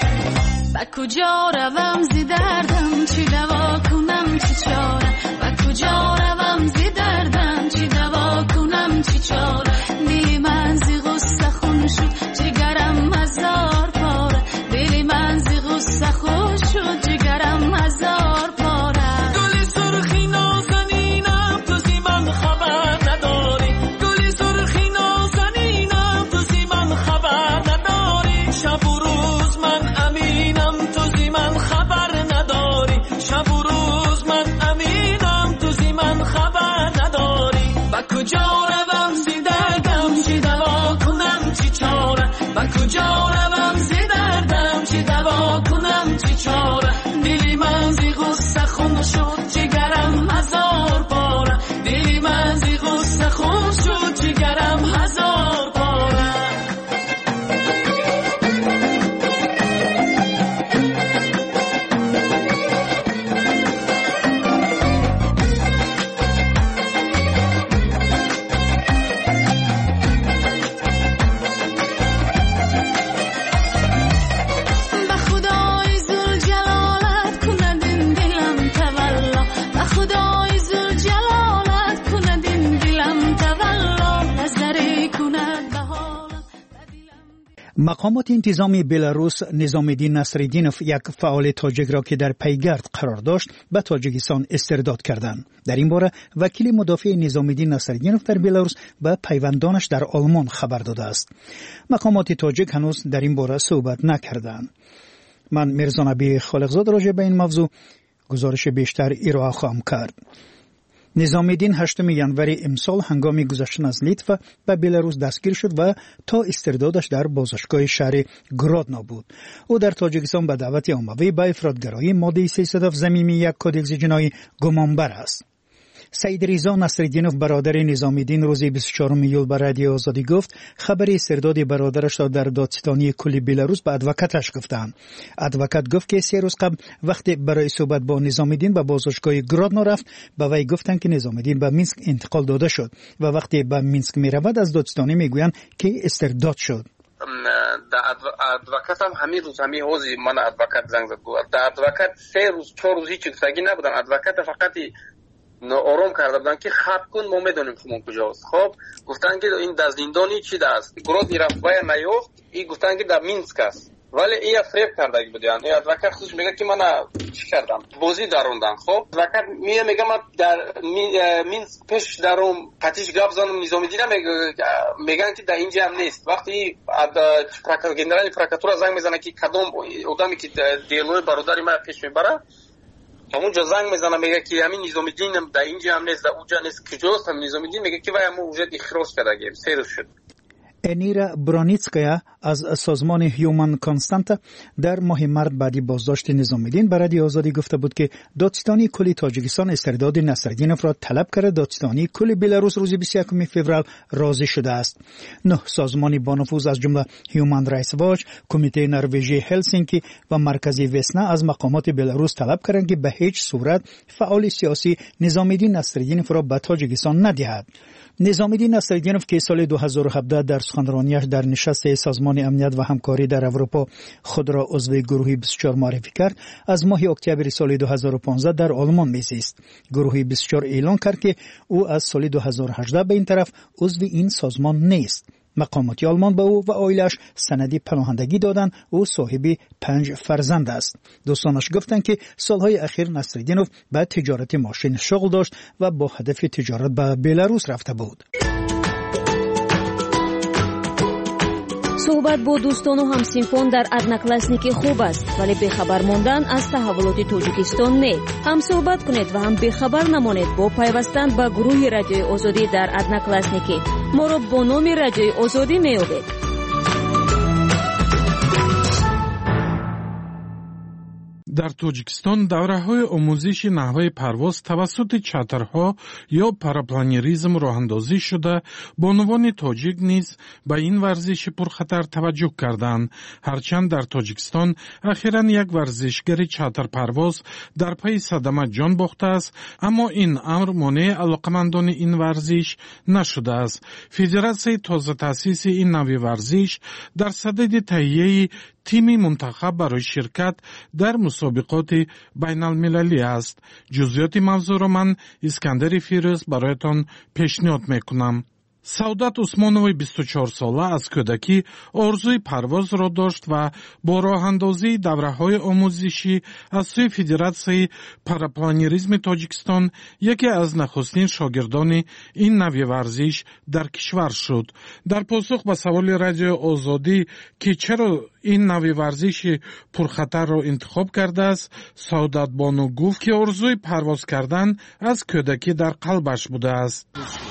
با کجا روم زی دردم چی دوا کنم چی چاره، با کجا روم زی دردم چی دوا کنم چی چاره. دل من زی غصه خون شد جگرم هزار پاره، دل من زی غصه خون شد جگرم هزار پاره. گل سرخی نازنینم تو زی من خبر نداری، گل سرخی نازنینم تو زی من خبر نداری. شب و روز من امینم تو زی من خبر نداری، شب و روز من امینم تو زی من خبر نداری. با کجا روم زی دردم چی دوا کنم چی چاره، با کجا روم زی دردم چی دوا کنم چی چاره. دلی من زی غصه خون شد جگرم هزار پاره، دلی من زی غصه خون شد جگرم هزار پاره. به خدای ذوالجلالت کند این دلم تولا، به خدای ذوالجلالت کند این دلم تولا. نظری کند به حالم. مقامات انتظامی بلاروس نظامالدین نصرالدینوف یک فعال تاجیک را که در پیگرد قرار داشت به تاجیکستان استرداد کردند. در این باره وکیل مدافع نظامالدین نصرالدینوف در بلاروس به پیوندانش در آلمان خبر داده است. مقامات تاجیک هنوز در این باره صحبت نکردند. من میرزا نبی خالقزاد راجع به این موضوع گزارش بیشتر ارائه خواهم کرد. نظامالدین 8 ژانویه امسال هنگام گذشتن از لیتوا به بلاروس دستگیر شد و تا استردادش در بازداشتگاه شهر گرادنا بود. او در تاجیکستان به دعوت عمومی به افراطگرایی ماده 307 ضمیمی یک کدکس جنایی گمانبر است. سعید رضا نصرالدینوف برادر نظامالدین روز 24 ایول به رادیو آزادی گفت خبر استرداد برادرش را در دادستانی کلی بلاروس به ادوکاتش گفتند. ادوکات گفت که 3 روز قبل وقتی برای صحبت با نظامالدین به بازداشتگاه گرادنا رفت به وی گفتند که نظامالدین به مینسک انتقال داده شد و وقتی به مینسک میرود از دادستانی میگویند که استرداد شد. ادوکات هم همین روز همین حوزی من ادوکات زنگ زد گفت ادوکات 3 روز 4 روز هیچ گفتگی نبودن. ادوکات فقط آرام کرده بودن که خط کن ما میدونیم خمون کجاست. خب گفتن که این در زندانی چی است؟ گروه رفبای نیافت. این گفتن که در مینسک است. ولی این فریب کرده بودن. این ادوکات خودش میگه که من چی کردم؟ بازی داروندن. خب ادوکات میگه من در مینسک پیش دارم قطعش گپ زدم نظامیدین میگن که در اینجا هم نیست. وقتی گنرال پروکاتور زنگ میزنه که کدوم آدمی که دیلوی برادری ما پیش میبره همونجا زنگ میزنه میگه که همین نظامیدین در اینجا هم نیست، در اونجا نیست، کجاست؟ هم نظامیدین میگه که وای ما اونجا اخراج کردیم، سیرش شد. انیرا برانیتسکایا از سازمان هیومن کانستانت در ماه مارس بعدی بازداشت نظامیدین به رادیو آزادی گفته بود که دادستانی کل تاجیکستان استرداد نصرالدینوف را طلب کرده. دادستانی کل بلاروس روز 21 فوریه راضی شده است. 9 سازمانی با نفوذ از جمله هیومن رایتس واچ، کمیته نروژی هلسینکی و مرکزی وسنا از مقامات بلاروس طلب کردند که به هیچ صورت فعال سیاسی نظامیدین نصرالدینوف را به تاجیکستان ندهد. نظامیدین نصرالدینوف که سال 2017 در سخنرانیش در نشست سازمان امنیت و همکاری در اروپا خود را عضو گروه 24 معرفی کرد، از ماه اکتبر سال 2015 در آلمان میزیست. گروه 24 اعلان کرد که او از سال 2018 به این طرف عضو این سازمان نیست. مقامات آلمان به او و عائله‌اش سندی پناهندگی دادند. او صاحب 5 فرزند است. دوستانش گفتند که سالهای اخیر نصرالدینوف به تجارت ماشین شغل داشت و با هدف تجارت به بلاروس رفته بود. صحبت با دوستان و همسینفان در одноклассники خوب است، ولی بخبر ماندن از تحولات تاجیکستان نه. هم صحبت کنید و هم بخبر نمانید با پیوستن به گروه رادیوی آزادی در одноклассники. ما را با نام رادیوی آزادی میابید. در توجیکستان دوره‌های آموزش نحوه پرواز توسط چترها یا پاراپلانریزم راه اندازی شده. بانوان تاجیک نیز به این ورزش پرخطر توجه کردند. هرچند در تاجیکستان اخیراً یک ورزشگر چتر پرواز در پی صدمه جان باخته است، اما این امر مانع علاقمندان این ورزش نشده است. فدراسیون تازه تأسیس این نوع ورزش در صدد تهیه تیمی منتخب برای شرکت در مسابقات بین المللی است. جزئیات موضوع را من اسکندر فیروز برایتان پیشنهاد میکنم. سعادت عثمانوی 24 ساله از کودکی آرزوی پرواز را داشت و با راه اندازی دوره‌های آموزشی از سوی فدراسیون پاراپلانریزم تاجیکستان یکی از نخستین شاگردان این نوع ورزش در کشور شد. در پاسخ به سوال رادیو آزادی که چرا این نوع ورزش پرخطر را انتخاب کرده است، سعادت بانو گفت که آرزوی پرواز کردن از کودکی در قلبش بوده است.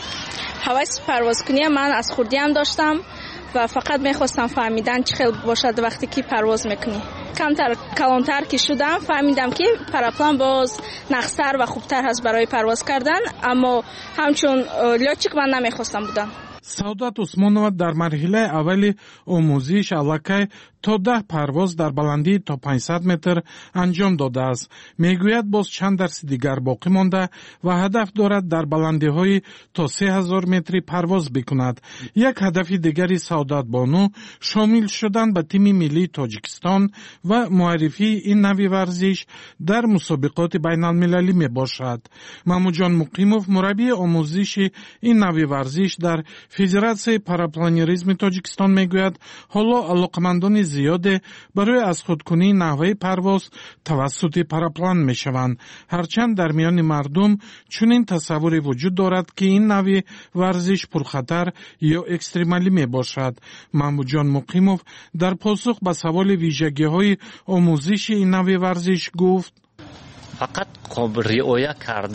هوس پرواز کنی من از خردی هم داشتم و فقط میخواستم فهمیدن چه خیلی باشد وقتی که پرواز میکنی. کمتر کلانتر که شدم فهمیدم که پراپلان باز نخستر و خوبتر هست برای پرواز کردن، اما همچون لچک من نمیخواستم بودم. سعادت عثمانова در مرحله اول آموزش علاقه تا 10 پرواز در بلندی تا 500 متر انجام داده است. میگوید باز چند درس دیگر باقی مانده و هدف دارد در بلندی های تا 3000 متری پرواز بکند. یک هدف دیگری سعادت بانو شامل شدن به تیم ملی تاجیکستان و معرفی این نوع ورزش در مسابقات بین المللی می باشد. محمود مقیموف مربی آموزش این نوع ورزش در فدراسیون پاراپلانریزم تاجیکستان میگوید حالا علاقمندان زیاد برای از خودکنی نحوه پرواز توسط پاراپلان میشوند. هرچند در میان مردم چنین تصوری وجود دارد که این نوع ورزش پرخطر یا اکستریمالی می باشد. محمود مقیموف در پاسخ به سوال ویژگی‌های آموزش این نوع ورزش گفت فقط رعایت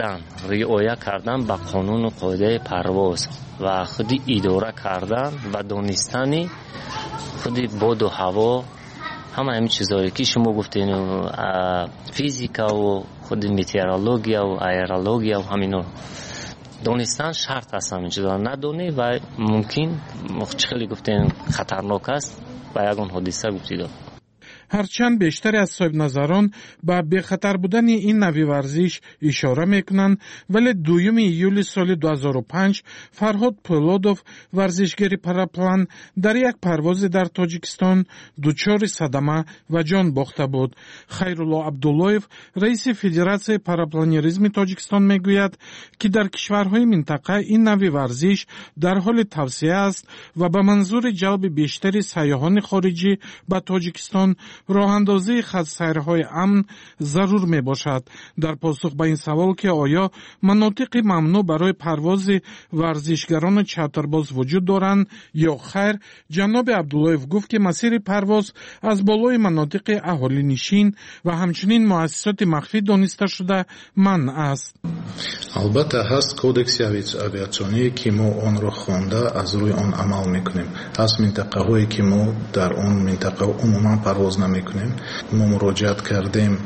کردن به قانون و قاعده پرواز و خودی اداره کردن و دانستن خودی باد و هوا، همه همین چیزایی که شما گفتین، فیزیکا و خودی متئورولوژیا و ایرولوژیا و همینا دانستن شرط است. همین چیزا ندونی و ممکن خیلی گفتین خطرناک است و یگان حادثه گفتید. هرچند بیشتر از صاحب نظران به بخطر بودن این نوع ورزش اشاره میکنند، ولی 2 ایول سال 2005 فرهاد پولادوف ورزشگر پاراپلان در یک پرواز در تاجیکستان دچار صدمه و جان باخته بود. خیرالله عبداللهیف رئیس فدراسیون پاراپلانریسم تاجیکستان میگوید که در کشورهای منطقه این نوع ورزش در حال توسعه است و به منظور جلب بیشتر سیاحان خارجی به تاجیکستان راه اندازی خط‌سیرهای امن ضرور می باشد. در پاسخ به این سوال که آیا مناطق ممنوع برای پرواز ورزشگران چترباز وجود دارند یا خیر، جناب عبداللهیف گفت که مسیر پرواز از بالای مناطق اهالی نشین و همچنین مؤسسات مخفی دانسته شده منع است. البته هست کودکس авиационӣ که ما آن را خوانده از روی آن عمل میکنیم. هست منطقه هایی که ما در آن منطقه عموما پرواز نمیکنیم. ما مراجعت کردیم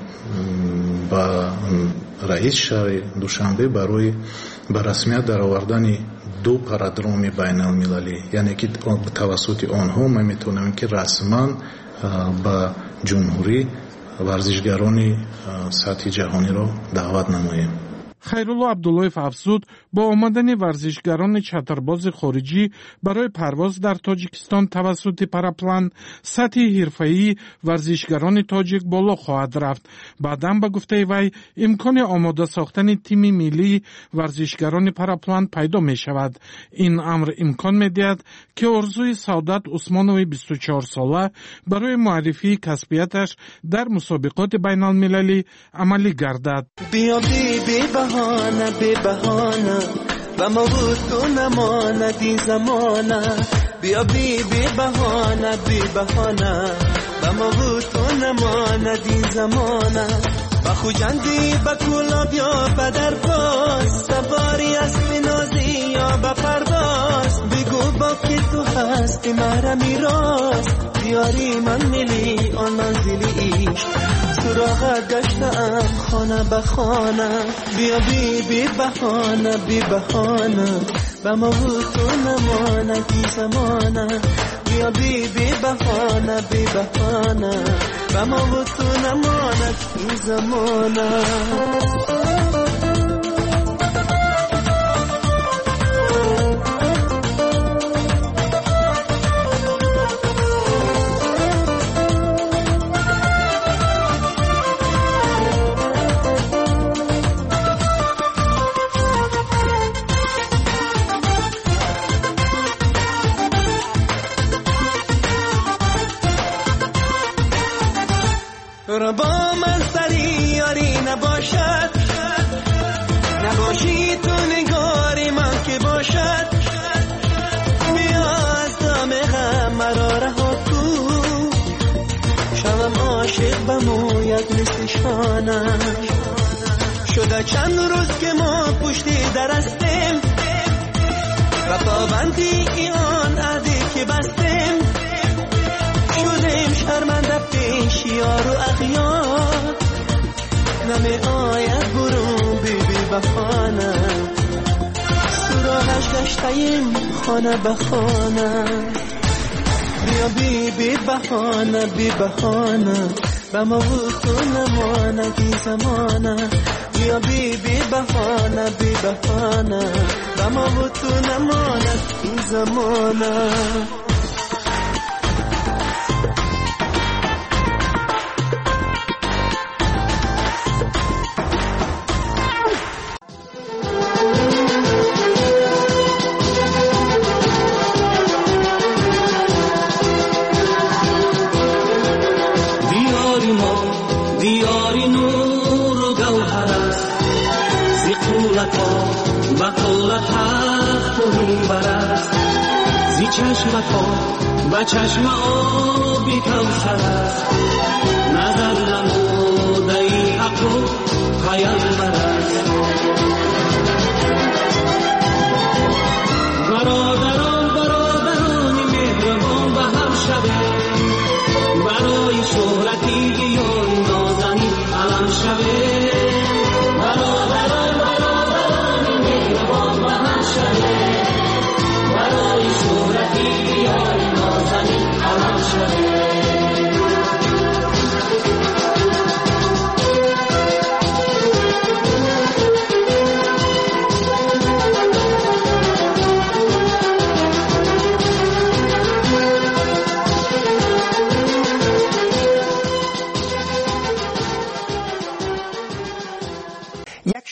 با رئیس شهر دوشنبه برای به رسمیت در آوردن 2 پارادروم بین المللی، یعنی که توسط آنها ما میتونیم که رسما به جمهوری ورزشگران سطح جهانی را دعوت نماییم. خیرالله عبداللهیف افزود با آمدن ورزشگران چترباز خارجی برای پرواز در تاجیکستان توسط پاراپلان سطح حرفه‌ای ورزشگران تاجیک بالا خواهد رفت. بعداً به گفته وی امکان آماده ساختن تیم ملی ورزشگران پاراپلان پیدا می شود. این امر امکان می دهد که آرزوی سعادت عثمانوی 24 ساله برای معرفی کسبیتش در مسابقات بین المللی عملی گردد. بیا بی بهانه بی بهانه و ما بود تو نمانه دی زمانه. بیا بی بهانه بی بهانه و ما بود تو نمانه دی زمانه. و خوجندی با کلاب یا بدر باز سواری اسب نازی یا با پرواز. بگو با که تو هستی مرا میراز دیاری من ملی آن منزلی سراغت گشتم خانه به خانه. بیا بی بهانه بی بهانه و ما بود تو نمانه دی زمانه. بیا بی بهانه بی بهانه و ما بود تو نمانه دی زمانه. با من سری یاری نباشد نباشی تو نگاری من که باشد. بیا از دام غم مرا رها کن شوم عاشق بموید مثل شانم. شده چند روز که ما پشتی درستیم و پابندی آن عهدی که بستیم. شدیم شرمنده پیش یار و اغیار نمی آید برون بی بهانه. سراغش گشتیم خانه به خانه. بیا بی بهانه بی بهانه و ما بود تو نمانه دی زمانه. بیا بی بهانه بی بهانه و ما بود تو نمانه دی زمانه. و چشم آبی کوثر است نظر نموده ای حق و پیامبر است. برادران مهربان به هم شده برای شهرتی یا نازنین علم شده. برادران مهربان به هم شده برای شهرتی یا نازنین علم شده.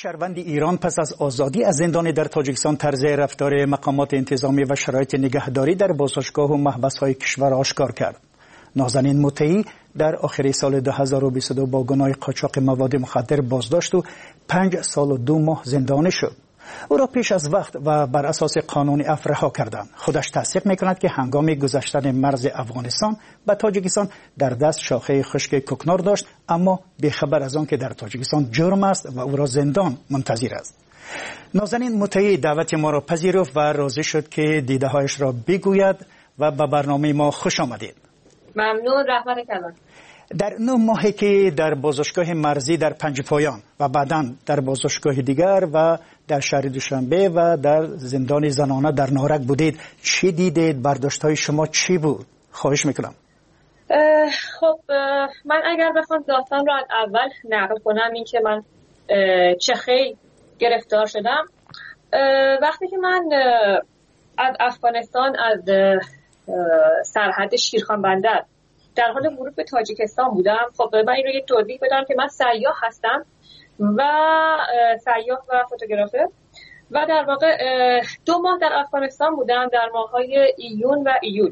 شهروند ایران پس از آزادی از زندان در تاجیکستان طرز رفتار مقامات انتظامی و شرایط نگهداری در بازداشتگاه و محبس‌های کشور آشکار کرد. نازنین مطیعی در آخر سال 2022 با گناه قاچاق مواد مخدر بازداشت و 5 سال و 2 ماه زندانی شد. او را پیش از وقت و بر اساس قانون عفو رها کردند. خودش تصدیق می‌کند که هنگام گذشتن مرز افغانستان به تاجیکستان در دست شاخه خشک کوکنار داشت، اما بی‌خبر از آن که در تاجیکستان جرم است و او را زندان منتظر است. نازنین مطیعی دعوت ما را پذیرفت و راضی شد که دیده‌هایش را بگوید و به برنامه ما خوش آمدید. ممنون. رحمت کلان. در 9 ماهی که در بازداشتگاه مرزی در پنجپایان و بعداً در بازداشتگاه دیگر و در شهر دوشنبه و در زندان زنانه در نارک بودید، چی دیدید؟ برداشت‌های شما چی بود؟ خواهش میکنم. خب من اگر بخوام داستان رو از اول نقل کنم، این که من چه خیلی گرفتار شدم وقتی که من از افغانستان از سرحد شیرخان بندر در حال ورود به تاجیکستان بودم. خب من این رو یک توضیح بدم که من سیاح هستم و سیاح و فوتوگرافر و در واقع 2 ماه در افغانستان بودم، در ماه‌های ایون و ایول.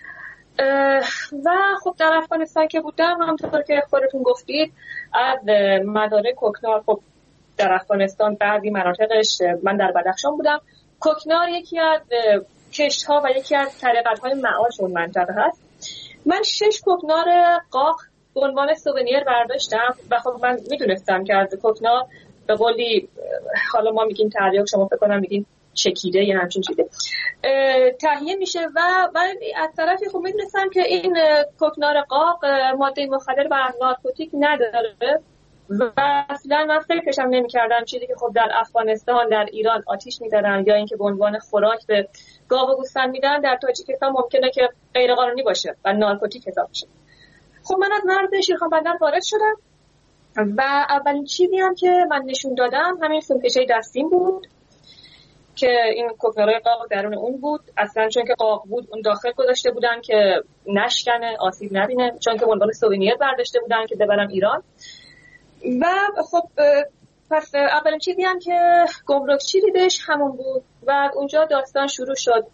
و خب در افغانستان که بودم، همونطور که خودتون گفتید، از مدار کوکنار، خب در افغانستان بعضی مناطقش، من در بدخشان بودم، کوکنار یکی از کشت‌ها و یکی از طریقت‌های معاش اون منطقه هست. من 6 کوکنار قاق به عنوان سوونیر برداشتم و خب من میدونستم که از کوکنار به قولی، حالا ما میگیم تریاک، شما فکر کنم میگین چکیده یا همچین چیزی، تهیه میشه و از طرفی خب میدونستم که این کوکنار قاق ماده مخدر و نارکوتیک نداره و اصلا من فکرشم نمی‌کردم چیزی که خب در افغانستان، در ایران آتیش می‌دارن یا اینکه به عنوان خوراک به گاو و گوسفند میدن، در تاجیکستان ممکنه که غیر قانونی باشه و نارکوتیک حساب بشه. خب من از مرز شیرخان بندر وارد شدم و اولین چیزی هم که من نشون دادم همین سمکشه دستیم بود که این کوکنارای قاق درون اون بود. اصلا چون که قاق بود اون داخل گذاشته بودن که نشکنه، آسیب نبینه، چون که به عنوان سوونیر برداشته بودن که ببرم ایران. و خب پس اولین چیزی هم که گمرکچی دیدش همون بود و اونجا داستان شروع شد.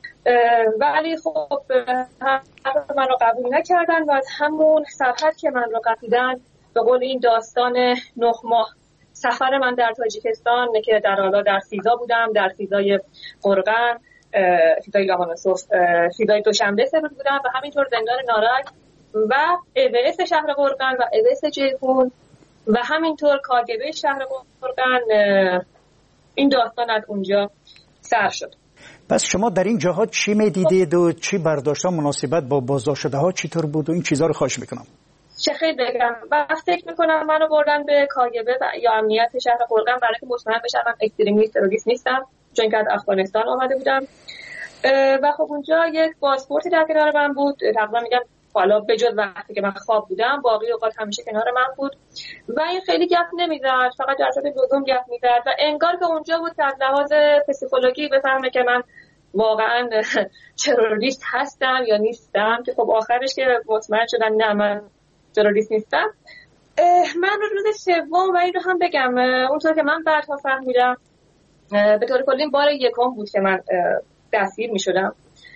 ولی خب من رو قبول نکردن و از همون سرحد که من رو قبیدن، به قول این داستان 9 ماه سفر من در تاجیکستان که در حالا در سیزا بودم، در سیزای قرغن، سیزای لاهانوسوف، سیزای دوشنبه سپر بودم و همینطور زندان نارک و اویس شهر قرغن و اویس جیهون و همینطور کاگبه شهر قرغن. این داستان از اونجا سر شد. پس شما در این جاها چی میدیدید و چی برداشتن مناسبت با بازداشت شده ها چطور بود و این چیزها رو خواهش میکنم. چه خیلی بگم و فکر میکنم منو بردن به کاگبه یا امنیت شهر قرغن برای که مطمئن بشم من اکستریمیست تروریست نیستم، چون که از افغانستان آمده بودم. و خب اونجا یک پاسپورتی در کنار من بود، تقریبا میگم حالا به جز وقتی که من خواب بودم باقی اوقات همیشه کنار من بود و این خیلی گپ نمیزد، فقط در صورت لزوم گپ میزد و انگار که اونجا بود که از لحاظ پسیکولوژی بفهمه که من واقعا تروریست هستم یا نیستم، که خب آخرش که مطمئن شدم نه من تروریست نیستم. من روز سوم و این رو هم بگم اونطور که من بعدها فهمیدم به طور کلی بار یکم بود که من دستگیر میشدم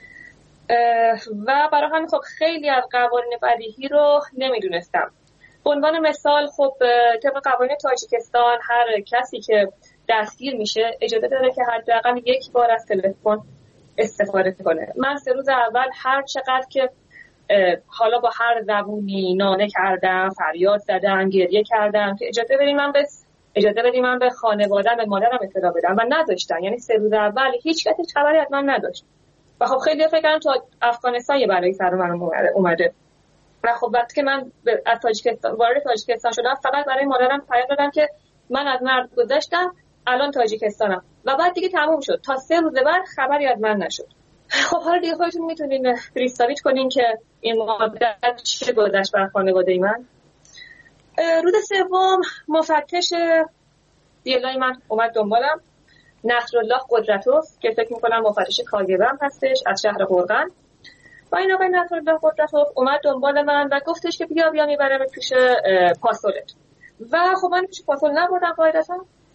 و برای همین خب خیلی از قوانین بدیهی رو نمیدونستم. به عنوان مثال خب طبق قوانین تاجیکستان هر کسی که دستگیر میشه اجازه داره که حداقل 1 بار از تلفن استفاده کنه. من 3 روز اول هر چقدر که حالا با هر زبونی ناله کردم، فریاد زدم، گریه کردم که اجازه بدیم من به خانواده‌ام، به مادرم اطلاع بدم و نذاشتن. یعنی 3 روز اول هیچ کسی خبری از من نداشت و خب خیلی فکر کردم تو افغانستان یه بلایی سر من اومده و خب وقتی که من از تاجیکستان وارد تاجیکستان شدم فقط برای مادرم پیام دادم که من از مرز گذشتم، الان تاجیکستانم و بعد دیگه تموم شد. تا 3 روز بعد خبری از من نشد. خب حالا دیگه خودتون میتونین ریستاریت کنین که این مدت چه گذشت بر خانواده من. روز سوم مفتش دیلای من اومد دنبالم، نصرالله قدرتوف که فکر میکنم مفتش کاگبه هم هستش از شهر قرغن و این آقای نصرالله قدرتوف اومد دنبال من و گفتش که بیا میبرم پیش پاسولت و خب من پیش پاسول نبردم قاعدتا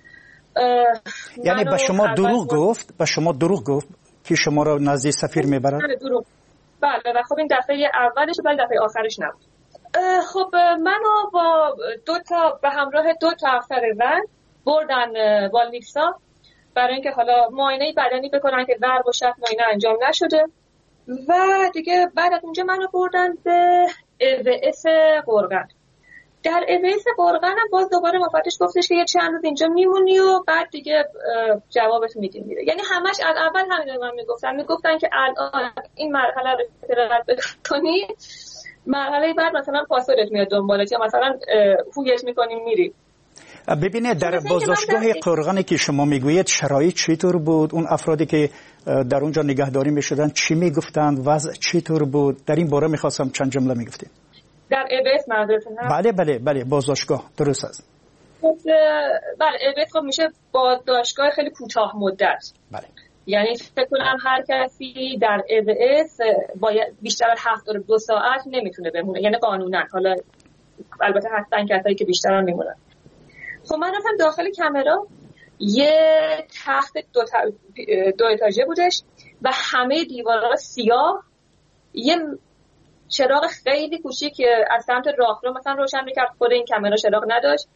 یعنی به شما دروغ گفت که شما را نزد سفیر میبرد؟ بله و خب این دفعه اولش ولی دفعه آخرش نبود. خب منو با به همراه 2 افسر زن بردن والنیکسا برای اینکه حالا معاینه بدنی بکنن که ضرب و شتم معاینه انجام نشده و دیگه بعد از اونجا منو بردن به EWS قرغن. در EWS قرغن هم باز دوباره مفتش گفتش که یه چند روز اینجا میمونی و بعد دیگه جوابت میدیم میره. یعنی همش از اول همین رو من میگفتن که الان این مرحله رو رد بکنی، مرحله بعد مثلا پاسپورتت میاد دنبالت یا مثلا هویت میکنیم میری. ببینید در بازداشتگاه قرغنی که شما میگویید شرایط چطور بود؟ اون افرادی که در اونجا نگهداری میشدن چی میگفتند؟ وضع چطور بود؟ در این باره میخواستم چند جمله میگفتید. در EWS منظورتون هست؟ بله بازداشتگاه درست است. بله EWS خب میشه بازداشتگاه خیلی کوتاه مدت. بله. یعنی فکر کنم هر کسی در EWS باید بیشتر از 72 ساعت نمیتونه بمونه، یعنی قانونا. حالا البته هستن کسایی که بیشتر هم میمونن. خب من رفتم داخل کامرا، یه تخت 2 اتاژه بودش و همه دیوارها سیاه، یه چراغ خیلی کوچیک که از سمت راهرو مثلا روشن میکرد، خود این کامرا چراغ نداشت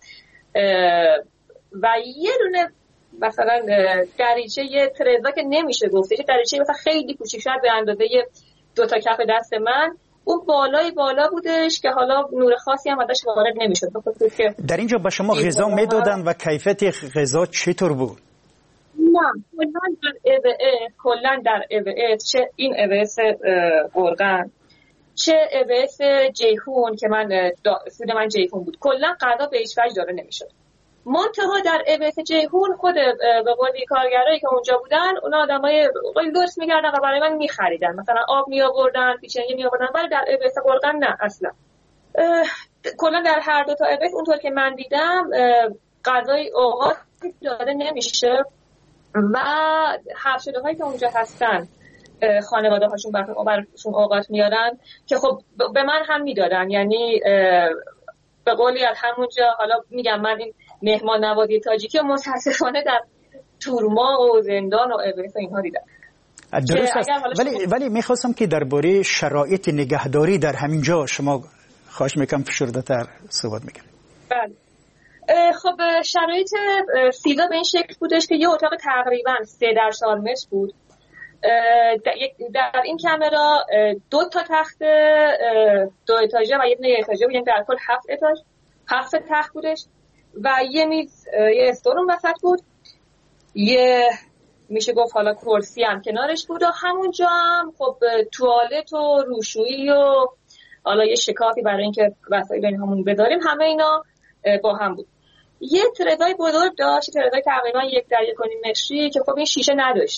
و یه دونه مثلا دریچه، یه ترزا که نمیشه گفتش، دریچه مثلا خیلی کوچیک شد به اندازه 2 تا کف دست من، اون بالا بودش که حالا نور خاصی هم ازش وارد نمیشد. در اینجا به شما غذا میدادن و کیفیت غذا چطور بود؟ نه کلا در EWS چه این EWS قرغن چه EWS جیهون که سود من جیهون بود، کلا غذا به هیچ وجه داده نمیشد. منتها در EWS جیهون خود به قولی کارگرایی که اونجا بودن، اونا آدمای درست می‌کردن و برای من می‌خریدن، مثلا آب می‌آوردن، پیچنگی می‌آوردن، ولی در EWS قرغن نه اصلا. کلا در هر 2 تا EWS اونطور که من دیدم غذای اوقات داده نمیشه و حبس شده‌هایی که اونجا هستن خانواده‌هاشون براشون اوقات میارن که خب به من هم میدادن. یعنی به قولی از همونجا، حالا میگم من این مهمان نوازی تاجیکی و متاسفانه در تورما و زندان و EWS اینها دیدم. درست است. ولی میخواستم که درباره شرایط نگهداری در همینجا شما خواهش میکنم فشرده‌تر صحبت میکنید. بله. خب شرایط سیدا به این شکل بودش که یه اتاق تقریبا 3x4 متر بود. در این کامرا 2 تا تخت 2 اتاژه و 1 اتاژه بود، یعنی در کل 7 تخت بودش و یه میز، یه استورون وسط بود، یه میشه گفت حالا کرسی هم کنارش بود و همونجا هم خب توالت و روشویی و حالا یه شکافی برای اینکه وسایل این همون بذاریم، همه اینا با هم بود. یه ترزای بزرگ داشت، ترزای تقریبا 1 در 1.5 متری که خب این شیشه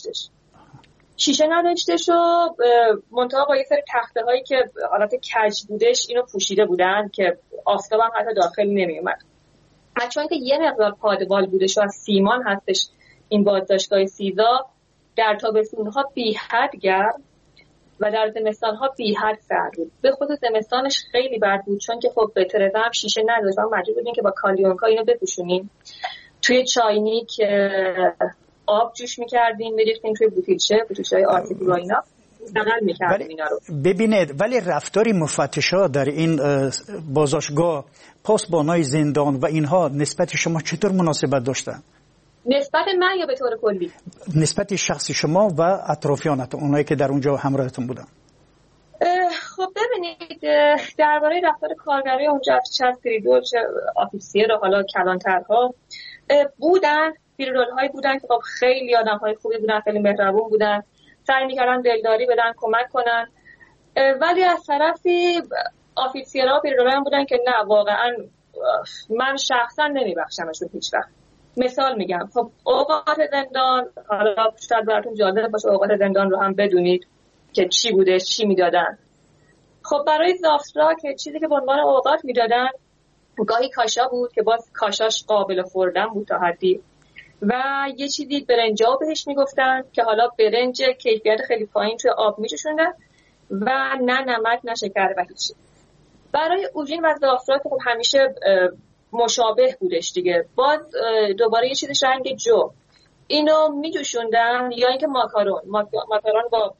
نداشتش و منتها با یه سری تخته هایی که حالت کج بودش اینو پوشیده بودن که آفتاب هم حتی داخل نمی اومد. چون که یه مقدار پادبال بودش و از سیمان هستش این بازداشتگاه سیدا، در تابستون ها بی حد گرم و در زمستان ها بی حد سرد بود. به خصوص زمستانش خیلی بد بود چون که خب به ترزا هم شیشه نداشت، ما مجبور بودیم که با کالیونکا اینو بپوشونیم. توی چاینیک آب جوش می‌کردیم، می‌ریختیم توی بوتیلچه‌های آرتیفی و اینا نقل می‌کردیم اینا رو. ببینید ولی رفتاری مفتشا در این بازداشتگاه، پاسبانای زندان و اینها نسبت شما چطور مناسبت داشتن؟ نسبت من یا به طور کلی؟ نسبت شخصی شما و اطرافیانتون، اونایی که در اونجا همراهتون بودن. خب ببینید درباره رفتار کارگرای اونجا، چه فریدول چه آفیسیر و حالا کلانترها بودن، فریدول‌هایی بودن که خب خیلی آدم‌های خوبی بودن، خیلی مهربون بودن، سعی می‌کردن دلداری بدن، کمک کنن، ولی از طرفی آفیسیرها و فریدول‌ها بودن که نه واقعا من شخصا نمیبخشمشون هیچ وقت. مثال میگم، خب اوقات زندان، حالا شاید براتون جالب باشه اوقات زندان رو هم بدونید که چی بوده، چی میدادن. خب برای زافترا که چیزی که به عنوان اوقات میدادن گاهی کاشا بود که باز کاشاش قابل خوردن بود تا حدی، و یه چیزی برنجا بهش میگفتن که حالا برنج کیفیت خیلی پایین توی آب میجوشوندن و نه نمک نه شکر و هیچی. برای اوژین و زافترا که خب همیشه مشابه بودش دیگه. باز دوباره یه چیزش رنگ جو، اینو میجوشوندن، یا اینکه ماکارون با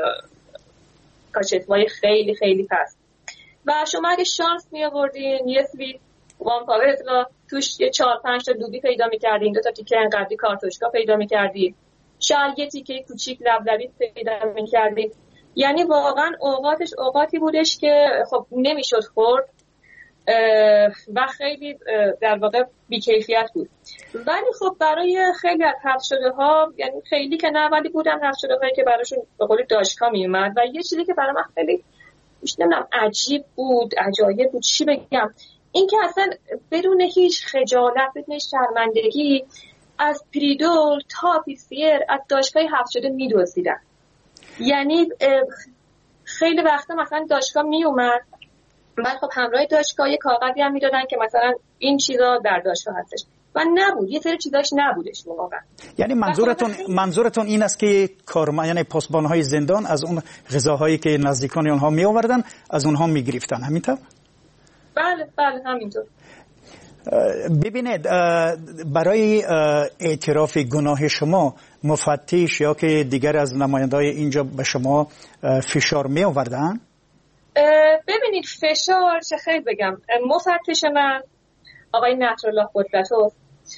کاچتوای خیلی خیلی پس. و شما اگه شانس می آوردین یه سویت وان پاور توش یه 4-5 تا دوبی پیدا می‌کردین، 2 تا تیکه انقدری کارتوشکا پیدا می‌کردین، شاید یه تیکه کوچیک لبلبی پیدا می‌کردین. یعنی واقعا اوقاتی بودش که خب نمیشد خورد و خیلی در واقع بی‌کیفیت بود. ولی خب برای خیلی از حذف شده ها، یعنی خیلی که نه ولی بودن حذف شده هایی که براشون به قول داشکا میومد. و یه چیزی که برای من خیلی نمیدونم عجیب بود، عجایب بود، چی بگم، این که اصلا بدون هیچ خجالت، بدون هیچ شرمندگی از پریدول تا پیسیر از داشکای حذف شده میدوزیدن. یعنی خیلی وقتا مثلا داشکا میومد، بعد خب همراه داشکا یه کاغذی هم میدادن که مثلا این چیزا در داشکا هستش و نبود، یه سری چیزاش نبودش واقعا. یعنی منظورتون این است که یعنی پاسبان‌های زندان از اون غذاهایی که نزدیکان اونها می آوردن از اونها میگرفتن، همینطور؟ بله همینطور. ببینید، برای اعتراف گناه شما مفتش یا که دیگر از نماینده‌های اینجا به شما فشار می آوردن؟ ببینید فشار چه خیلی بگم، مفتش من آقای نصرالله قدرتو،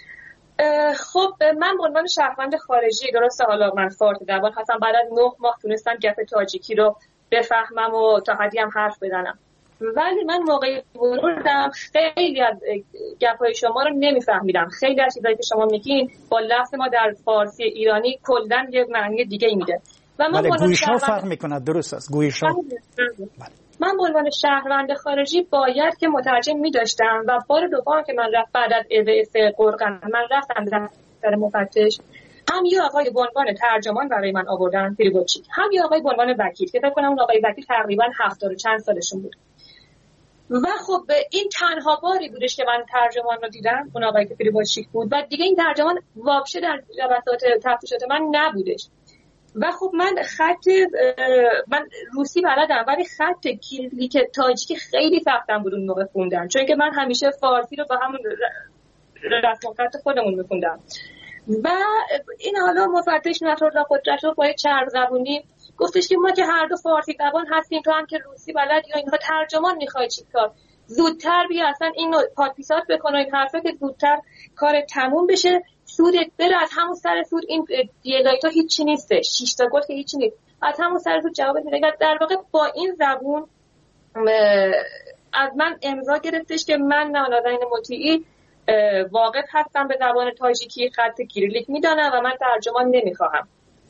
خب من به عنوان شهروند خارجی، درسته حالا من فارت زبان هستم، بعد از 9 ماه تونستم گپ تاجیکی رو بفهمم و تا حدی هم حرف بزنم، ولی من موقعی ورودم خیلی از گپ‌های شما رو نمیفهمیدم. خیلی از چیزایی که شما میگین با لفظ ما در فارسی ایرانی کلاً یه معنی دیگه ای میده و من گویش‌ها فرق میکنه. درست است، گویش‌ها. من به عنوان شهروند خارجی باید که مترجم می‌داشتم و بار دوم که من رفت بعد از EVS قرقن من رفتم در مفتش، هم یه آقای به عنوان ترجمان برای من آوردن پریبوچیک، هم یه آقای به عنوان وکیل که فکر کنم اون آقای وکیل تقریبا 70 و چند سالشون بود. و خب این تنها باری بودش که من ترجمان رو دیدم، اون آقای که پریبوچیک بود و دیگه این ترجمان واپشه در جلسات تفتیشات من نبودش. و خب من روسی بلدم ولی خط کیریلیک تاجیکی خیلی سختم بود اون موقع خوندن، چون که من همیشه فارسی رو با همون رسم و خط خودمون میخوندم. و این حالا مفتش نصرالله قدرتو با چرب زبونی گفتش که ما که هر دو فارسی زبان هستیم، تو هم که روسی بلد یا اینها ترجمان میخوای چیکار، زودتر بیا اصلا اینو پادپیسات بکن و این حرفه که زودتر کار تموم بشه، سودت بره از همون سر سود، این دیلایت ها هیچی نیسته، 6 تا گل که هیچی نیست، از همون سر سود جواب میده. در واقع با این زبون از من امضا گرفتش که من نازنین مطیعی واقف هستم به زبان تاجیکی، خط کیریلیک میدانم و من ترجمان نمیخواهم.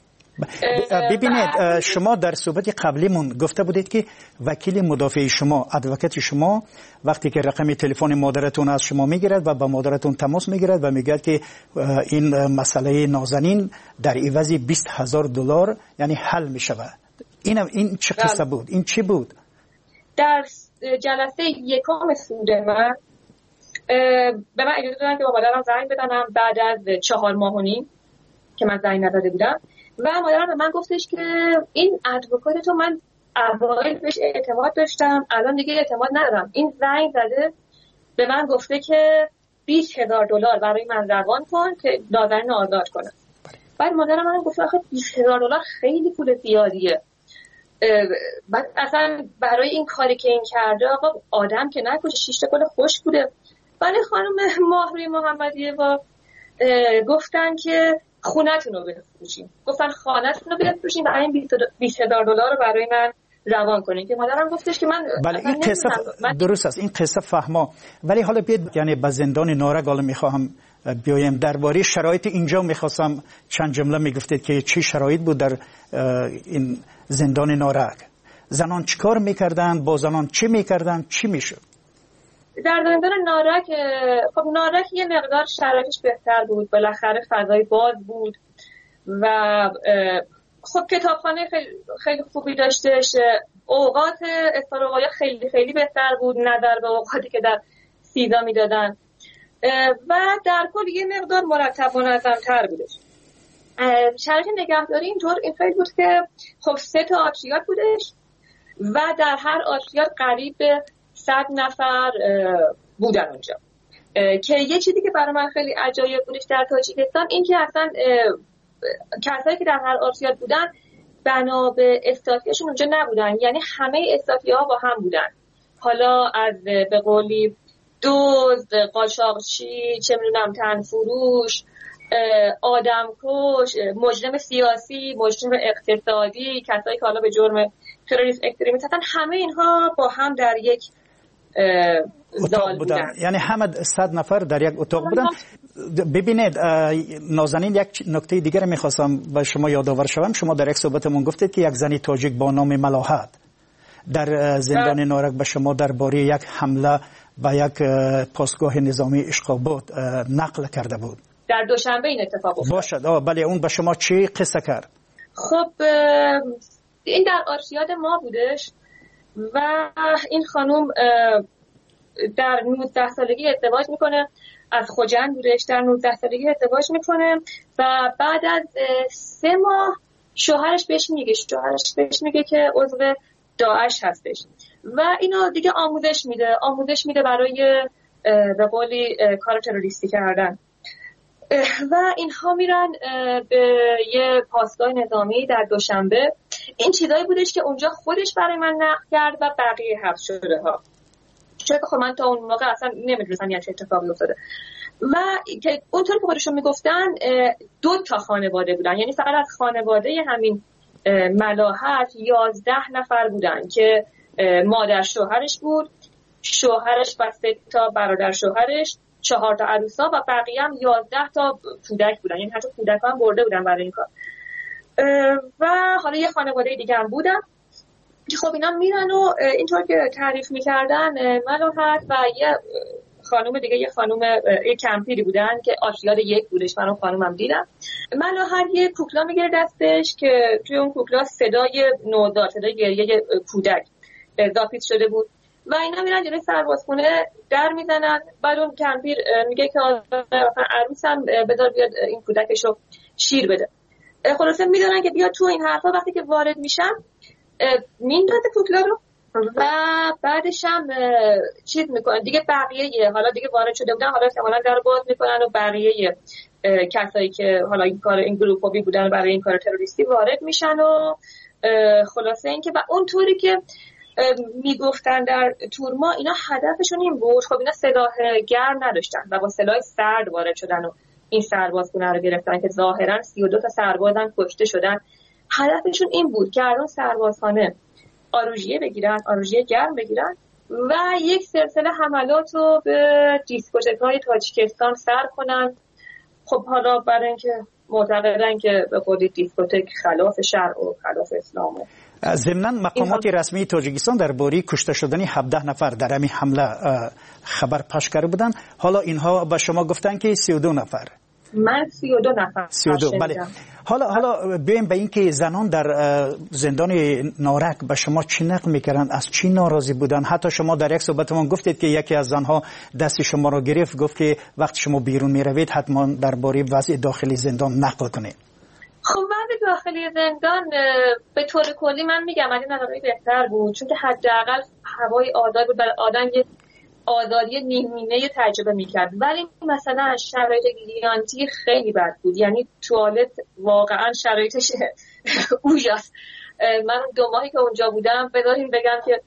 ببینید، شما در صحبت قبلیمون گفته بودید که وکیل مدافع شما، ادوکات شما، وقتی که رقم تلفن مادرتون از شما میگیرد و با مادرتون تماس میگیرد و میگه که این مسئله نازنین در عوض $20,000 یعنی حل میشود، این چه قصه بود؟ این چی بود؟ در جلسه یکم سود من به من اجازه دادن که با مادرم زنگ بزنم بعد از 4 ماه و نیم که من زنگ نزده بودم و مادرم به من گفتش که این ادوکات تو من اوایل بهش اعتماد داشتم، الان دیگه اعتماد ندارم. این زنگ زده به من گفته که $20,000 برای من روان کن که نازنین آزاد کنم. بعد مادرم من گفت آخه $20,000 خیلی پول زیادیه. بعد اصلا برای این کاری که این کرده آقا آدم که نکشه، 6 تا گل خوش بوده. ولی خانم ماهروی محمدیه با گفتن که خونه‌تون رو بفروشین، گفتن خانه‌تون رو بفروشین و این $20,000 رو برای من روان کنین که مادرم گفتش که من بله این قصه درست است، این قصه فهما. ولی حالا بیاد یعنی به زندان نارک حالا میخواهم بیایم، درباره شرایط اینجا میخواستم چند جمله میگفتید که چی شرایط بود در این زندان نارک، زنان چیکار میکردن، با زنان چی میکردن، چی میشد در زندان نارک؟ خب نارک یه مقدار شرایطش بهتر بود، بالاخره فضای باز بود و خب کتابخانه خیلی خوبی داشتش، اوقات استراحت خیلی خیلی بهتر بود نظر به اوقاتی که در سیدا میدادن و در کل یه مقدار مرتب و منظم‌تر بودش. شرایط نگهداری اینطور این خیلی بود که خب 3 تا آتریات بودش و در هر آتریات قریب به 100 نفر بودن اونجا که یه چیزی که برای من خیلی عجایب بودش در تاجیکستان این که اصلا کسایی که در هر آرشیاد بودن بنا به استاتیاشون اونجا نبودن، یعنی همه استاتیاها با هم بودن. حالا از به قولی دزد، قاچاقچی، چه میدونم تنفروش، آدمکش، مجرم سیاسی، مجرم اقتصادی، کسایی که حالا به جرم تروریسم اکستریمیسم هستن، همه اینها با هم در یک اتاق بودن. یعنی همه 100 نفر در یک اتاق بودن. ببینید نازنین، یک نکته دیگر میخواستم به شما یادآور شوم. شما در یک صحبتمون گفتید که یک زنی تاجیک با نام ملاحت در زندان نارک به شما درباره یک حمله به یک پاسگاه نظامی اشقاباد نقل کرده بود. در دوشنبه این اتفاق افتاد. باشد. بله، اون به شما چی قصه کرد؟ خب این در آرشیاد ما بودش و این خانم در 19 سالگی ازدواج میکنه، از خوجند بودش، در 19 سالگی ازدواج میکنه و بعد از 3 ماه شوهرش بهش میگه که عضو داعش هستش و اینو دیگه آموزش میده برای به قولی کار تروریستی کردن و اینها میرن به یه پاسگاه نظامی در دوشنبه. این چیزایی بودش که اونجا خودش برای من نقل کرد و بقیه حبس شده ها، چون خب من تا اون موقع اصلا نمیدونستم یه چه اتفاقی افتاده و که اونطور که خودشون میگفتن 2 خانواده بودن، یعنی فقط از خانواده همین ملاحت 11 نفر بودن که مادر شوهرش بود، شوهرش و 3 برادر شوهرش، 4 عروسا و بقیه هم 11 کودک بودن، یعنی حتی کودک هم برده بودن برای این کار. و حالا یه خانواده دیگه هم بودن که خب اینا میرن و اینطور که تعریف میکردن ملاحت و یه خانم دیگه، یه کمپیری بودن که آرشیاد 1 بودش، من اون خانومم دیدم. ملاحت یه کوکلا میگیره دستش که توی اون کوکلا صدای نوزاد، صدای گریه کودک ضابط شده بود و اینا میرن جلوی سربازخونه در میزنن. بعد اون کمپیر میگه که عروسم بذار بیاد این کودکشو شیر بده. خلاصه میدونن که بیاد تو این حرفا. وقتی که وارد میشن میندازه کوکلا رو و بعدش هم چیز میکنن دیگه. بقیه حالا دیگه وارد شده بودن، حالا احتمالاً در باز میکنن و بقیه کسایی که حالا این گروپی بودن برای این کار تروریستی وارد میشن و خلاصه این که و اونطوری که میگفتن در تورما اینا هدفشون این بود. خب اینا سلاح گرم نداشتن و با سلاح سرد وارد شدن و این سربازخونه رو گرفتن که ظاهرا 32 سربازن کشته شدن. هدفشون این بود که الان سربازخانه آروژیه گرم بگیرن و یک سلسله حملات رو به دیسکوتک‌های تاجیکستان سر کنن. خب حالا برای اینکه معتقدن که به خودی دیسکوتک خلاف شرع و خلاف اسلامه. ضمناً مقامات رسمی تاجیکستان درباره کشته شدن 17 نفر در همین حمله خبر پخش کرده بودند. حالا اینها به شما گفتن که 32 نفر. من 32 نفر. 32 بله. حالا بیایم به این که زنان در زندان نارک به شما چی نقل میکردن، از چی ناراضی بودن؟ حتی شما در یک صحبتمون گفتید که یکی از زنها دست شما رو گرفت، گفت که وقتی شما بیرون میروید حتما درباره وضع داخلی زندان نقل کنید. خب وضع داخلی زندان به طور کلی من میگم از این نظر بهتر بود، چون که حداقل هوای آزاد بود، برای آدم یه آزادی نیمینه تجربه میکرد. ولی مثلا شرایط گیانتی خیلی بد بود، یعنی توالت واقعا شرایطش اوجاست. من 2 ماهی که اونجا بودم بذاریم بگم که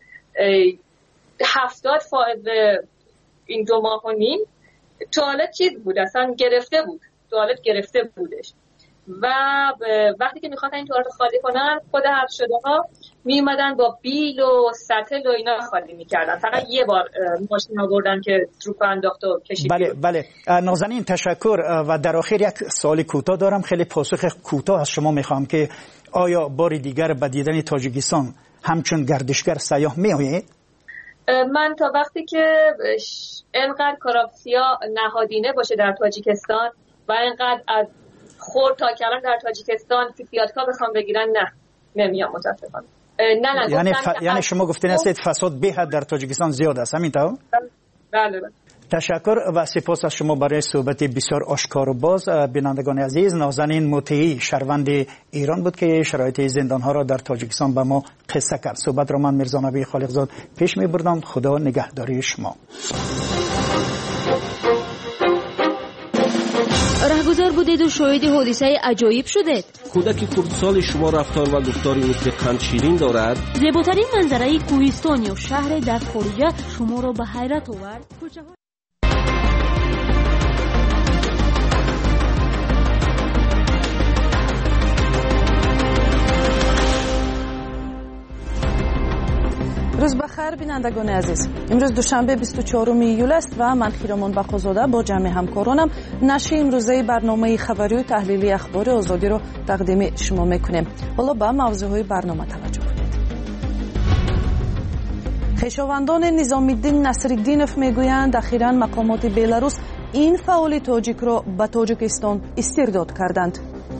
70% این 2 ماه و نیم توالت چیز بود، اصلا توالت گرفته بودش و وقتی که میخواستن این توالت خالی کنن خود حبس شده ها میومدن با بیل و سطل و اینا خالی میکردن. فقط یه بار ماشین آوردن که تروپ انداخت و کشید. بله نازنین تشکر. و در آخر یک سوال کوتاه دارم، خیلی پاسخ کوتاه از شما میخوام که آیا بار دیگر به دیدن تاجیکستان همچون گردشگر سیاح میآیید؟ من تا وقتی که اینقدر کراپسیا نهادینه باشه در تاجیکستان و اینقدر از خورد تا کلان در تاجیکستان فیاتکا بخوام بگیرن نمیام متاسفانه. یعنی شما گفتین هستید فساد به حد در تاجیکستان زیاد است، همینطور؟ بله. تشکر و سپاس از شما برای صحبت بسیار آشکار و باز. بینندگان عزیز، نازنین مطیعی شهروند ایران بود که شرایط زندان‌ها را در تاجیکستان به ما قصه کرد. صحبت را من میرزا نبی خالقزاد پیش می‌بردم. خدا نگهداری شما. گذار بودید و شاهد حادثه عجایب شدید. کودک خردسال شما رفتار و گفتاری مثل قند شیرین دارد. زیباترین منظره کوهستان یا شهر در خارجه شما را به حیرت آورد. روز بخیر بینندگان عزیز. امروز دوشنبه 24 ایول است و من خیرامان بخوزاده با جمع همکارانم نشر امروزه برنامه خبری و تحلیلی اخبار آزادی رو تقدیم شما میکنیم. حالا به موضوعهای برنامه توجه کنید. خویشاوندان نظامی‌الدین نصرالدینوف میگویند اخیراً مقامات بلاروس این فعال تاجیک را به تاجیکستان استرداد کردند.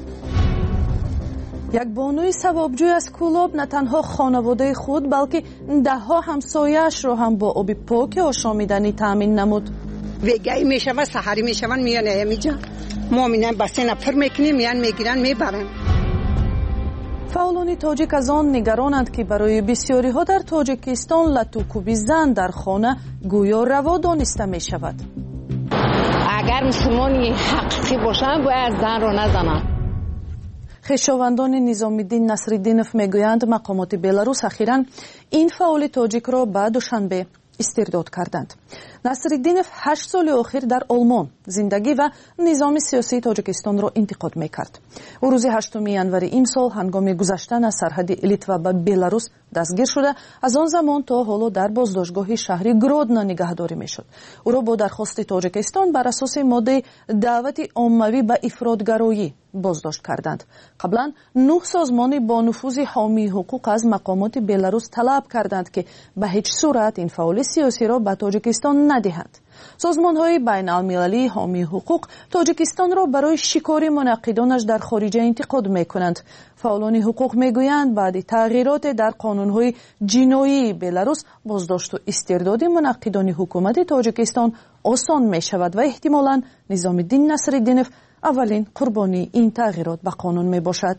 یک بانوی ثوابجوی از کولاب نه تنها خانواده خود بلکه ده‌ها همسایه‌اش را هم با آب پاک آشامیدنی تامین نمود. وگی میشود سحری میشوند میان اینجا ما میان بسه نفر میکنیم میان میگیرن میبرن. فعالان تاجیک از آن نگرانند که برای بسیاری ها در تاجیکستان لطوکوبی زن در خانه گویا روا دانسته میشود. اگر مسلمانی حقیقی باشند باید زن را نزنند. خویشاوندان نظامی‌الدین نصرالدینوف میگویند مقامات بلاروس اخیراً این فعال تاجیک را به دوشنبه استرداد کردند. نصرالدینوف 8 سال اخیر در آلمان زندگی و نظام سیاسی تاجیکستان را انتقاد میکرد. او روز 8 ینور این سال هنگام گذشتن از سرحد لیتوا به بلاروس دستگیر شده از آن زمان تا حالا در بازداشتگاه شهری گرودنا نگهداری میشد. او را با درخواست تاجیکستان بر اساس ماده دعوت عمومی به افراطگرایی بازداشت کردند. قبلا 9 سازمان با نفوذ حامی حقوق از مقامات بلاروس طلب کردند که به هیچ صورت این فعال سیاسی را به تاجیکستان ندهند. سازمان‌های بین‌المللی حامی حقوق تاجیکستان را برای شکار منعقدانش در خارج انتقاد می‌کنند. فعالان حقوق می‌گویند بعد تغییرات در قانون‌های جنایی بلاروس بازداشت و استرداد منعقدان حکومت تاجیکستان آسان می‌شود و احتمالاً نظامی‌الدین نصرالدینوف اولین قربانی این تغییرات به قانون می‌باشد.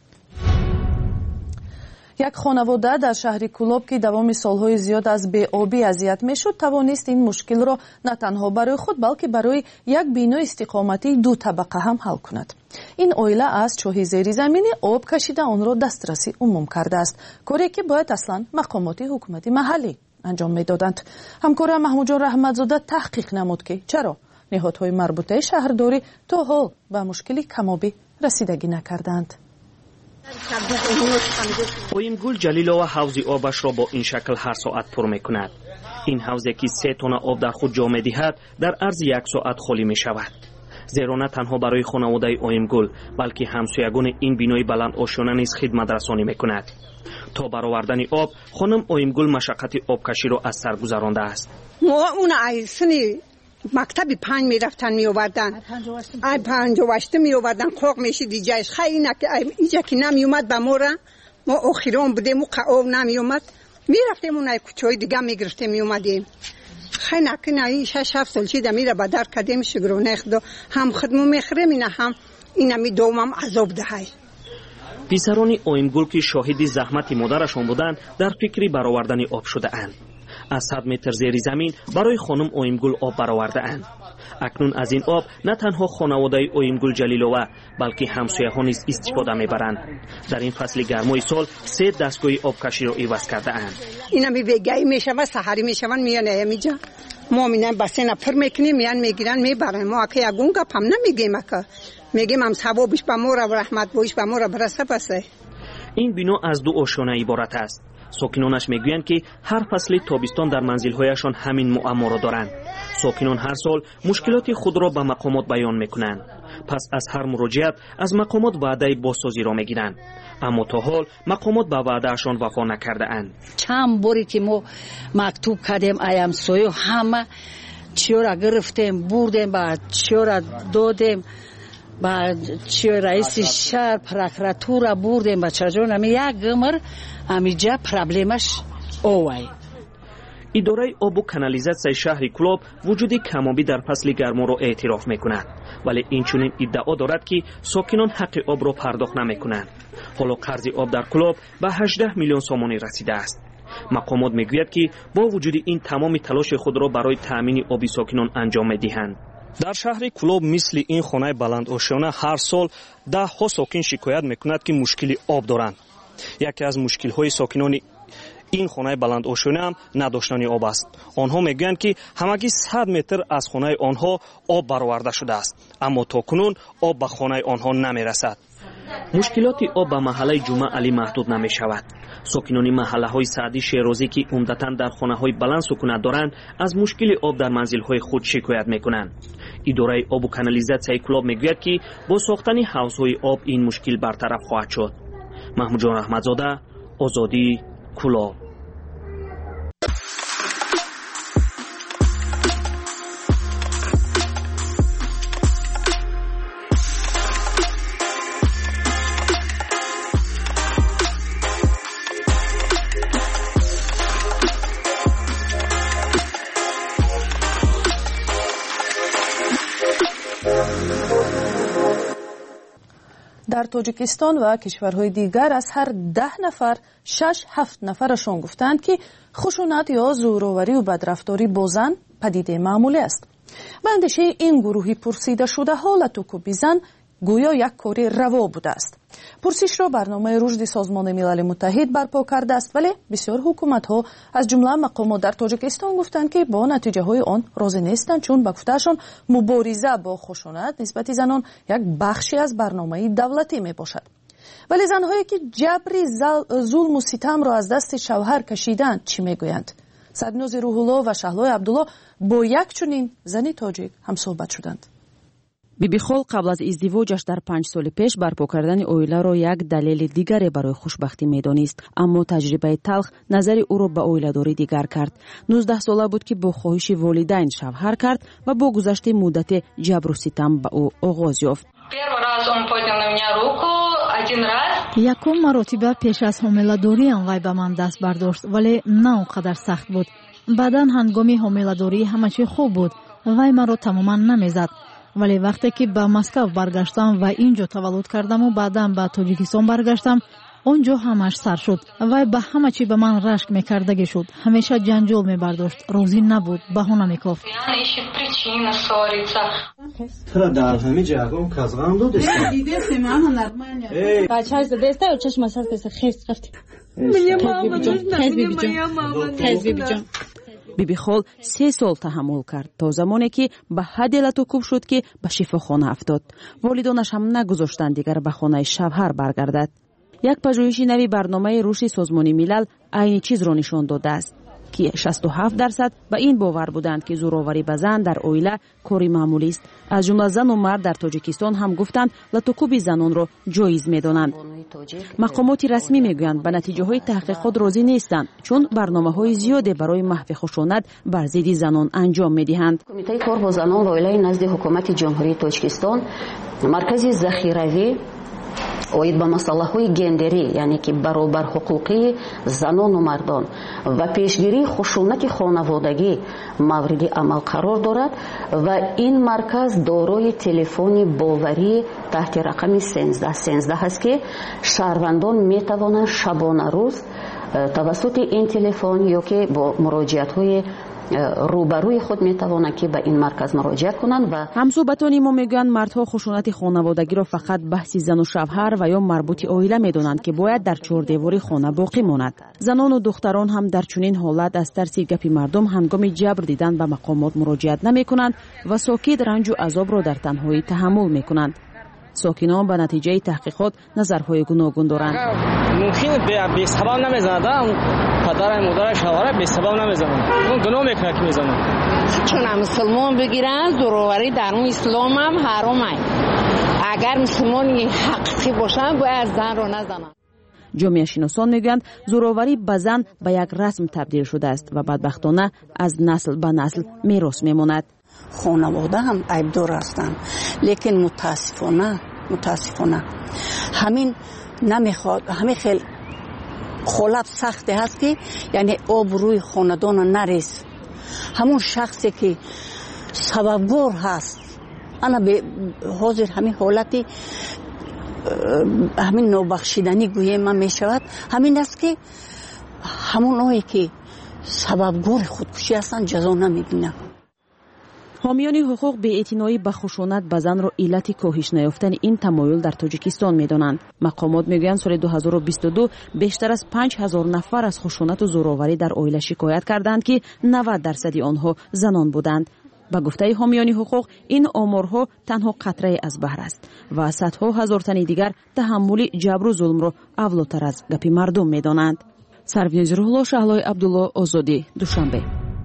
یک خانواده در شهر کولاب که دوام سالهای زیاد از بی‌آبی اذیت میشد توانست این مشکل را نه تنها برای خود بلکه برای یک بنا استقامتی 2 طبقه هم حل کند. این عائله از چاه زیرزمینی آب کشیده آن را دسترسی عموم کرده است، کاری که باید اصلا مقامات حکومتی محلی انجام میدادند. همکارم محمود جان رحمتزاده تحقیق نمود که چرا نهادهای مربوطه شهرداری تا حال به مشکلی کمابی رسیدگی نکردند. اویمگول جلیلووا حوض آبش را با این شکل هر ساعت پر میکند. این حوضی که 3 تن آب در خود جا می‌دهد در عرض 1 ساعت خالی میشود. زیرا نه تنها برای خانواده اویمگول بلکه همسایگان این بینای بلند آشیانه نیز خدمت رسانی میکند. تا برآوردن آب خانم اویمگول مشقت آبکشی را از سر گذرانده است. ما اون ایسنی مکتبی 5 میرفتن میآوردن. 58 میآوردن قوق میشید دیجاش خیلی نک اینجا که نمیومد به ما اخیران بودیم و قاو نمیومد میرفتیم اون کوچه‌های دیگه میگرفتیم میومدیم. خیلی نک نه 6-7 سال چیده میره به در کدیم شگرونه خدا هم خدمت میخریم اینا هم اینا می دومم عذاب دهی. پسران اویمگول که شاهد زحمت مادرشان بودند در فکری برآوردن آب شده اند. از 100 متر زیر زمین برای خانم اویمگول آب برآورده اند. اکنون از این آب نه تنها خانواده اویمگول جلیلووا بلکه همسایه‌ها نیز استفاده میبرند. در این فصل گرمای سال 3 دستگاه آبکشی را عوض کرده اند. اینا میگی میشود سحری میشوند میان اینجا ما میان بسه نفر میکنیم میان میگیرن میبرن. ما که یگون گپ هم نمیگیم که میگیم هم ثوابش به ما را رحمت بوش به ما را برسه بسه. این بنا از 2 آشیانه عبارت است. ساکنانش میگویند که هر فصل تابستان در منزل‌هایشان همین معما را دارند. ساکنان هر سال مشکلات خود را به مقامات بیان میکنند. پس از هر مراجعت از مقامات وعده بازسازی را میگیرند. اما تا حال مقامات به وعدهشان وفا نکرده اند. چند باری که ما مکتوب کردیم ایام سویو همه چیورا گرفتیم بردیم بعد چیورا دادیم بعد چی رئیس شهر پروکراتورا بردیم با چجون امی یک گمر امیجا پرابلمش اوای. اداره آب و کانالیزاسیون شهر کولاب وجود کمابی در فصل گرما را اعتراف میکنند، ولی این چنین ادعا دارد که ساکنان حق آب را پرداخت نمیکنند. حالا قرض آب در کولاب به 18 میلیون سومانی رسیده است. مقامات میگوید که با وجود این تمام تلاش خود را برای تامین آب ساکنان انجام میدهند. дар шаҳри Кулоб мисли ин хонаи баландошона ҳар сол даҳҳо сокин шикоят мекунад ки мушкили об доранд. яке аз мушкилҳои сокинони ин хонаи баландошона ҳам надоштани об аст. онҳо мегӯянд ки ҳамагӣ 100 метр аз хонаи онҳо об бароварда шудааст, аммо то кунун об ба хонаи онҳо намерасад. мушкилоти об ба маҳаллаи ҷумъа Алӣ маҳдуд намешавад. сокинони маҳаллаҳои Саъдӣ Шерозӣ ки умдатан дар хонаҳои баланд сукунат доранд, аз мушкили об дар манзилҳои худ шикоят мекунанд. идораи обу канализатсияи Кулоб мегӯяд ки бо сохтани ҳавзҳои об ин мушкил бартараф хоҳад шуд. маҳмудҷон раҳматзода, Озодӣ, Кулоб. дар тоҷикистон ва кишварҳои дигар аз ҳар 10 нафар 6-7 нафарашон гуфтанд ки хушунат ё зӯроварию бадрафторӣ бо зан падидаи маъмулӣ аст. ба андешаи ин гурӯҳи пурсидашудаҳо латӯкӯби зан гӯё як кори раво будааст. пурсишро барномаи рушди созмони милали муттаҳид барпо кардааст, вале бисёр ҳукуматҳо аз ҷумла мақомот дар тоҷикистон гуфтанд ки бо натиҷаҳои он розӣ нестанд, чун ба гуфтаашон мубориза бо хушунат нисбати занон як бахше аз барномаи давлатӣ мебошад. вале занҳое ки ҷабри зулму ситамро аз дасти шавҳар кашиданд чӣ мегӯянд? сарниёзи рӯҳулло ва шаҳлои абдулло бо як чунин зани тоҷик ҳамсӯҳбат шуданд. бибихол қабл аз издивоҷаш дар 5 соли пеш барпо кардани оиларо як далели дигаре барои хушбахтӣ медонист, аммо таҷрибаи талх назари ӯро ба оиладорӣ дигар кард. 19 сола буд ки бо хоҳиши волидайн шавҳар кард ва бо гузашти муддати ҷабру ситам ба ӯ оғоз ёфт. якум маротиба пеш аз ҳомиладориам вай ба ман даст бардошт, вале на он қадар сахт буд. баъдан ҳангоми ҳомиладорӣ ҳама чӣ хуб буд. вай маро тамоман намезад. вале вақте ки ба Москав баргаштам ва инҷо таваллуд кардаму баъдан ба Тоҷикистон баргаштам, он ҷо ҳамаш сар шуд. вай ба ҳама чӣ ба ман рашк мекардагӣ шуд. ҳамеша ҷанҷол мебардошт, розӣ набуд, баҳона мекофт. бибихол 3 сол таҳаммул кард то замоне ки ба ҳадде латӯкӯб шуд ки ба шифохона афтод. волидонаш ҳам нагузоштанд дигар ба хонаи шавҳар баргардад. як пажӯҳиши нави барномаи рушди созмони милал айни чизро нишон додааст ки 67% ба ин бовар буданд ки зӯроварӣ ба зан дар оила кори маъмулист. аз ҷумла зану мард дар Тоҷикистон ҳам гуфтанд латӯкӯби занонро ҷоиз медонанд. мақомоти расмӣ мегӯянд ба натиҷаҳои таҳқиқот розӣ нестанд, чун барномаҳои зиёде барои маҳви хушунат бар зидди занон анҷом медиҳанд. кумитаи кор бо занон ва оилаи назди ҳукумати ҷумҳурии Тоҷикистон маркази захиравӣ оид ба масъалаҳои гендерӣ, яъне ки баробарҳуқуқии занону мардон ва пешгирии хушунати хонаводагӣ мавриди амал қарор дорад ва ин марказ дорои телефони боварии таҳти рақами 1313 аст ки шаҳрвандон метавонанд шабона рӯз тавассути ин телефон ё ки бо муроҷиатҳои рӯбарӯи худ метавонанд ки ба ин марказ муроҷиат кунанд. ва ҳамсӯҳбатони мо мегӯянд мардҳо хушунати хонаводагиро фақат баҳси зану шавҳар ва ё марбути оила медонанд ки бояд дар чордевори хона боқӣ монад. занону духтарон ҳам дар чунин ҳолат аз тарси гапи мардум ҳангоми ҷабр дидан ба мақомот муроҷиат намекунанд ва сокит ранҷу азобро дар танҳоӣ таҳаммул мекунанд. сокинон ба натиҷаи таҳқиқот назарҳои гуногун доранд. мумкин бесабаб намезанад, падара модара шавҳара бесабаб намезанад. он гуноҳ мекунад ки мезанад. чуна мусулмон бигиранд зӯроварӣ дар ислом ҳам ҳаром аст. агар мусулмони ҳақиқӣ бошанд бояд занро назананд. ҷомеашиносон мегӯянд зӯроварӣ ба зан ба як расм табдил шудааст ва бадбахтона аз насл ба насл мерос мемонад. خانواده هم عیبدار هستند، لیکن متاسفانه همین نمیخواد، همین خیلی خلاف سخته هست که یعنی آب روی خاندان نریز. همون شخصی که سببگار هست انا به حاضر همین حالتی همین نابخشیدنی گویم من میشود، همین است که همون هایی که سببگار خودکشی هستند جزا نمیبینند. حامیان حقوق بی‌اعتنایی به خشونت به زن را علت کاهش نیافتن این تمایل در تاجیکستان می‌دانند. مقامات میگویند سال 2022 بیشتر از 5000 نفر از خشونت و زوراوری در عائله شکایت کردند که 90% آنها زنان بودند. با گفته حامیان حقوق این آمارها تنها قطره از بحر است و صدها هزار تن دیگر تحمل جبر و ظلم را اولاتر از گپ مردم می‌دانند. سرویز روح‌الله شهلای عبدالله آزادی دوشنبه.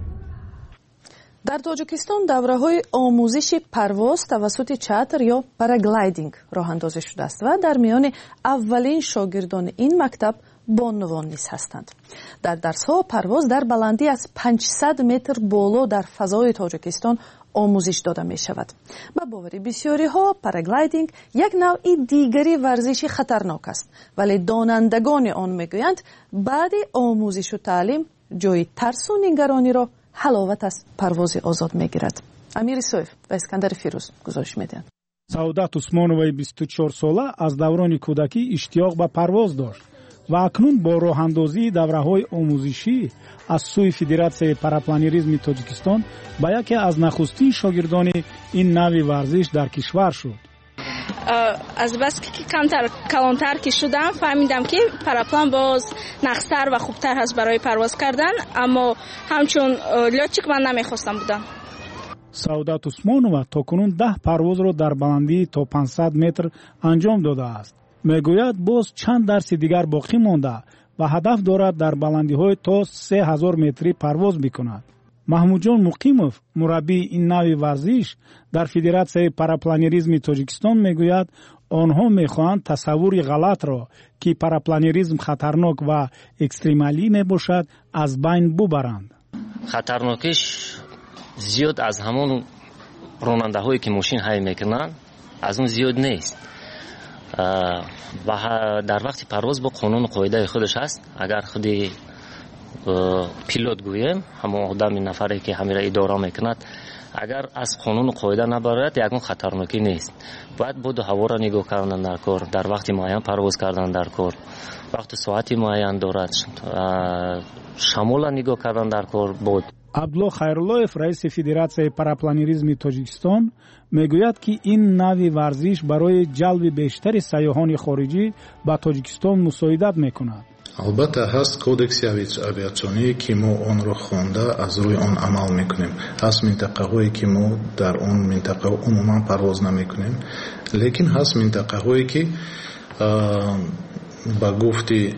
در تاجیکستان دوره‌های آموزش پرواز توسط چتر یا پاراگلایدینگ راه اندازی شده است و در میان اولین شاگردان این مکتب بانوان نیز هستند. در درس‌ها پرواز در بلندی از 500 متر بالا در فضای تاجیکستان آموزش داده می شود. با باور بسیاری ها پاراگلایدینگ یک نوع دیگری ورزش خطرناک است، ولی دانندگان آن میگویند بعد آموزش و تعلیم جای ترس و نگرانی را حلاوت از پرواز آزاد میگیرد. امیر سویف و اسکندر فیروز گزارش میدهند. سعادت عثمانوی 24 ساله از دوران کودکی اشتیاق به پرواز داشت و اکنون با راه اندازی دوره‌های آموزشی از سوی فدراسیای پاراپلانریزم تاجیکستان با یکی از نخستین شاگردان این نوع ورزش در کشور شد. از بس که کلانتر که شدم فهمیدم که پاراپلان باز نقصر و خوبتر هست برای پرواز کردن، اما همچون لچک من نمیخواستم بودم. سعادت عثمانوی تاکنون 10 پرواز را در بلندی تا 500 متر انجام داده است. میگوید باز چند درس دیگر باقی مانده و هدف دارد در بلندی‌های تا 3000 متری پرواز بکند. محمود جان مقیموف مربی این نوع ورزش در فدراسیای پاراپلانریزم تاجیکستان میگوید آنها میخواهند تصور غلط را که پاراپلانریزم خطرناک و اکستریمالی میباشد از بین ببرند. خطرناکش زیاد از همون راننده هایی که ماشین های میکنن از اون زیاد نیست و در وقت پرواز با قانون قاعده خودش هست. اگر خودی پیلوت گویم همون آدم نفری که همین را اداره میکند اگر از قانون قاعده نبرد یکون خطرناکی نیست. باید بود هوا را نگاه کردن در کار، در وقت معین پرواز کردن در کار، وقت ساعتی معین دارد، شمال نگاه کردن در کار بود. عبدالله خیرالله‌اف رئیس فدراسیای پاراپلانریزم تاجیکستان میگوید که این نوع ورزش برای جلب بیشتر سیاحان خارجی به تاجیکستان مساعدت میکند. البته هست کودکس авиационӣ که ما آن را خوانده از روی آن عمل میکنیم. هست منطقه هایی که ما در آن منطقه عموما پرواز نمیکنیم، لیکن هست منطقه هایی که با گفتی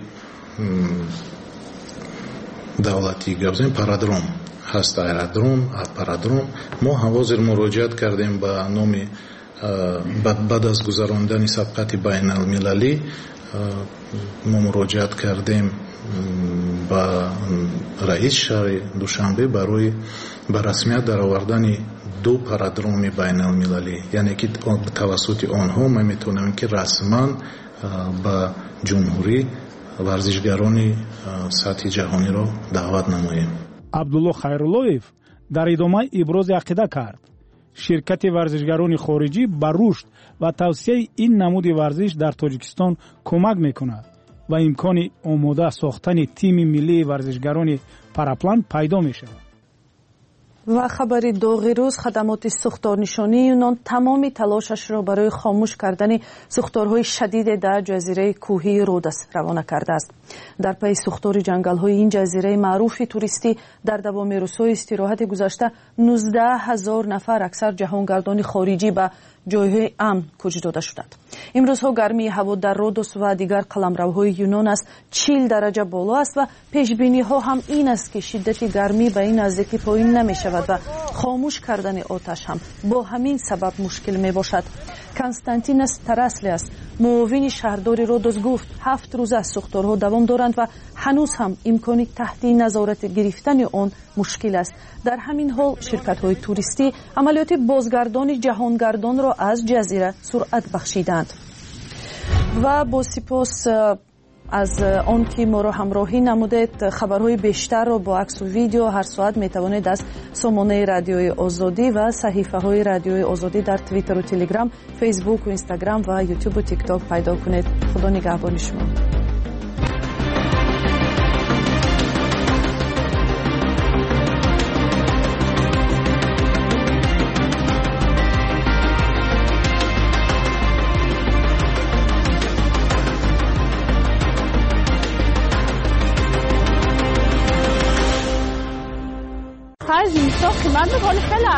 دولتی گفتیم پارادروم هست، ایرودروم، پارادروم. ما حاضر مراجعت کردیم به نام بعد از گذراندن سبقت بین المللی ما مراجعت کردیم با رئیس شهر دوشنبه برای به رسمیت در آوردن 2 پارادروم بین المللی، یعنی که توسط آنها ما میتونیم که رسما به جمهوری ورزشگران سطح جهانی را دعوت نماییم. عبدالله خیرالله‌اف در ادامه ابراز عقیده کرد شرکت ورزشگران خارجی به رشد و توسعه این نمود ورزش در تاجیکستان کمک میکند و امکان آماده ساختن تیم ملی ورزشگران پاراپلان پیدا میشود. و خبری داغی روز خدمات سوختارنشانی یونان تمامی تلاشش را برای خاموش کردن سوختارهای شدید در جزیره کوهی رودس روانه کرده است. در پی سوختار جنگل‌های این جزیره معروف توریستی در دوام روزهای استراحت گذشته 19,000 نفر اکثر جهانگردان خارجی به جایهای امن کوچ داده شدند. امروزها گرمی هوا در رودس و دیگر قلمروهای یونان از 40 درجه بالا است و پیشبینی ها هم این است که شدت گرمی به این نزدیکی پایین نمی شود و خاموش کردن آتش هم با همین سبب مشکل می باشد. کنستانتینوس تراسلیاس معاون شهردار رودس گفت 7 روز از سوختارها دوام دارند و هنوز هم امکانی تحت نظارت گرفتن آن مشکل است. در همین حال شرکت‌های توریستی عملیات بازگردان جهانگردان را از جزیره سرعت بخشیدند. و با سپاس از آن که ما را همراهی نمودید. خبرهای بیشتر را با عکس و ویدیو هر ساعت می توانید از سامانه رادیوی آزادی و صحیفه های رادیوی آزادی در توییتر و تلگرام، فیسبوک و اینستاگرام و یوتیوب و تیک تاک پیدا کنید. خدا نگهبان شما.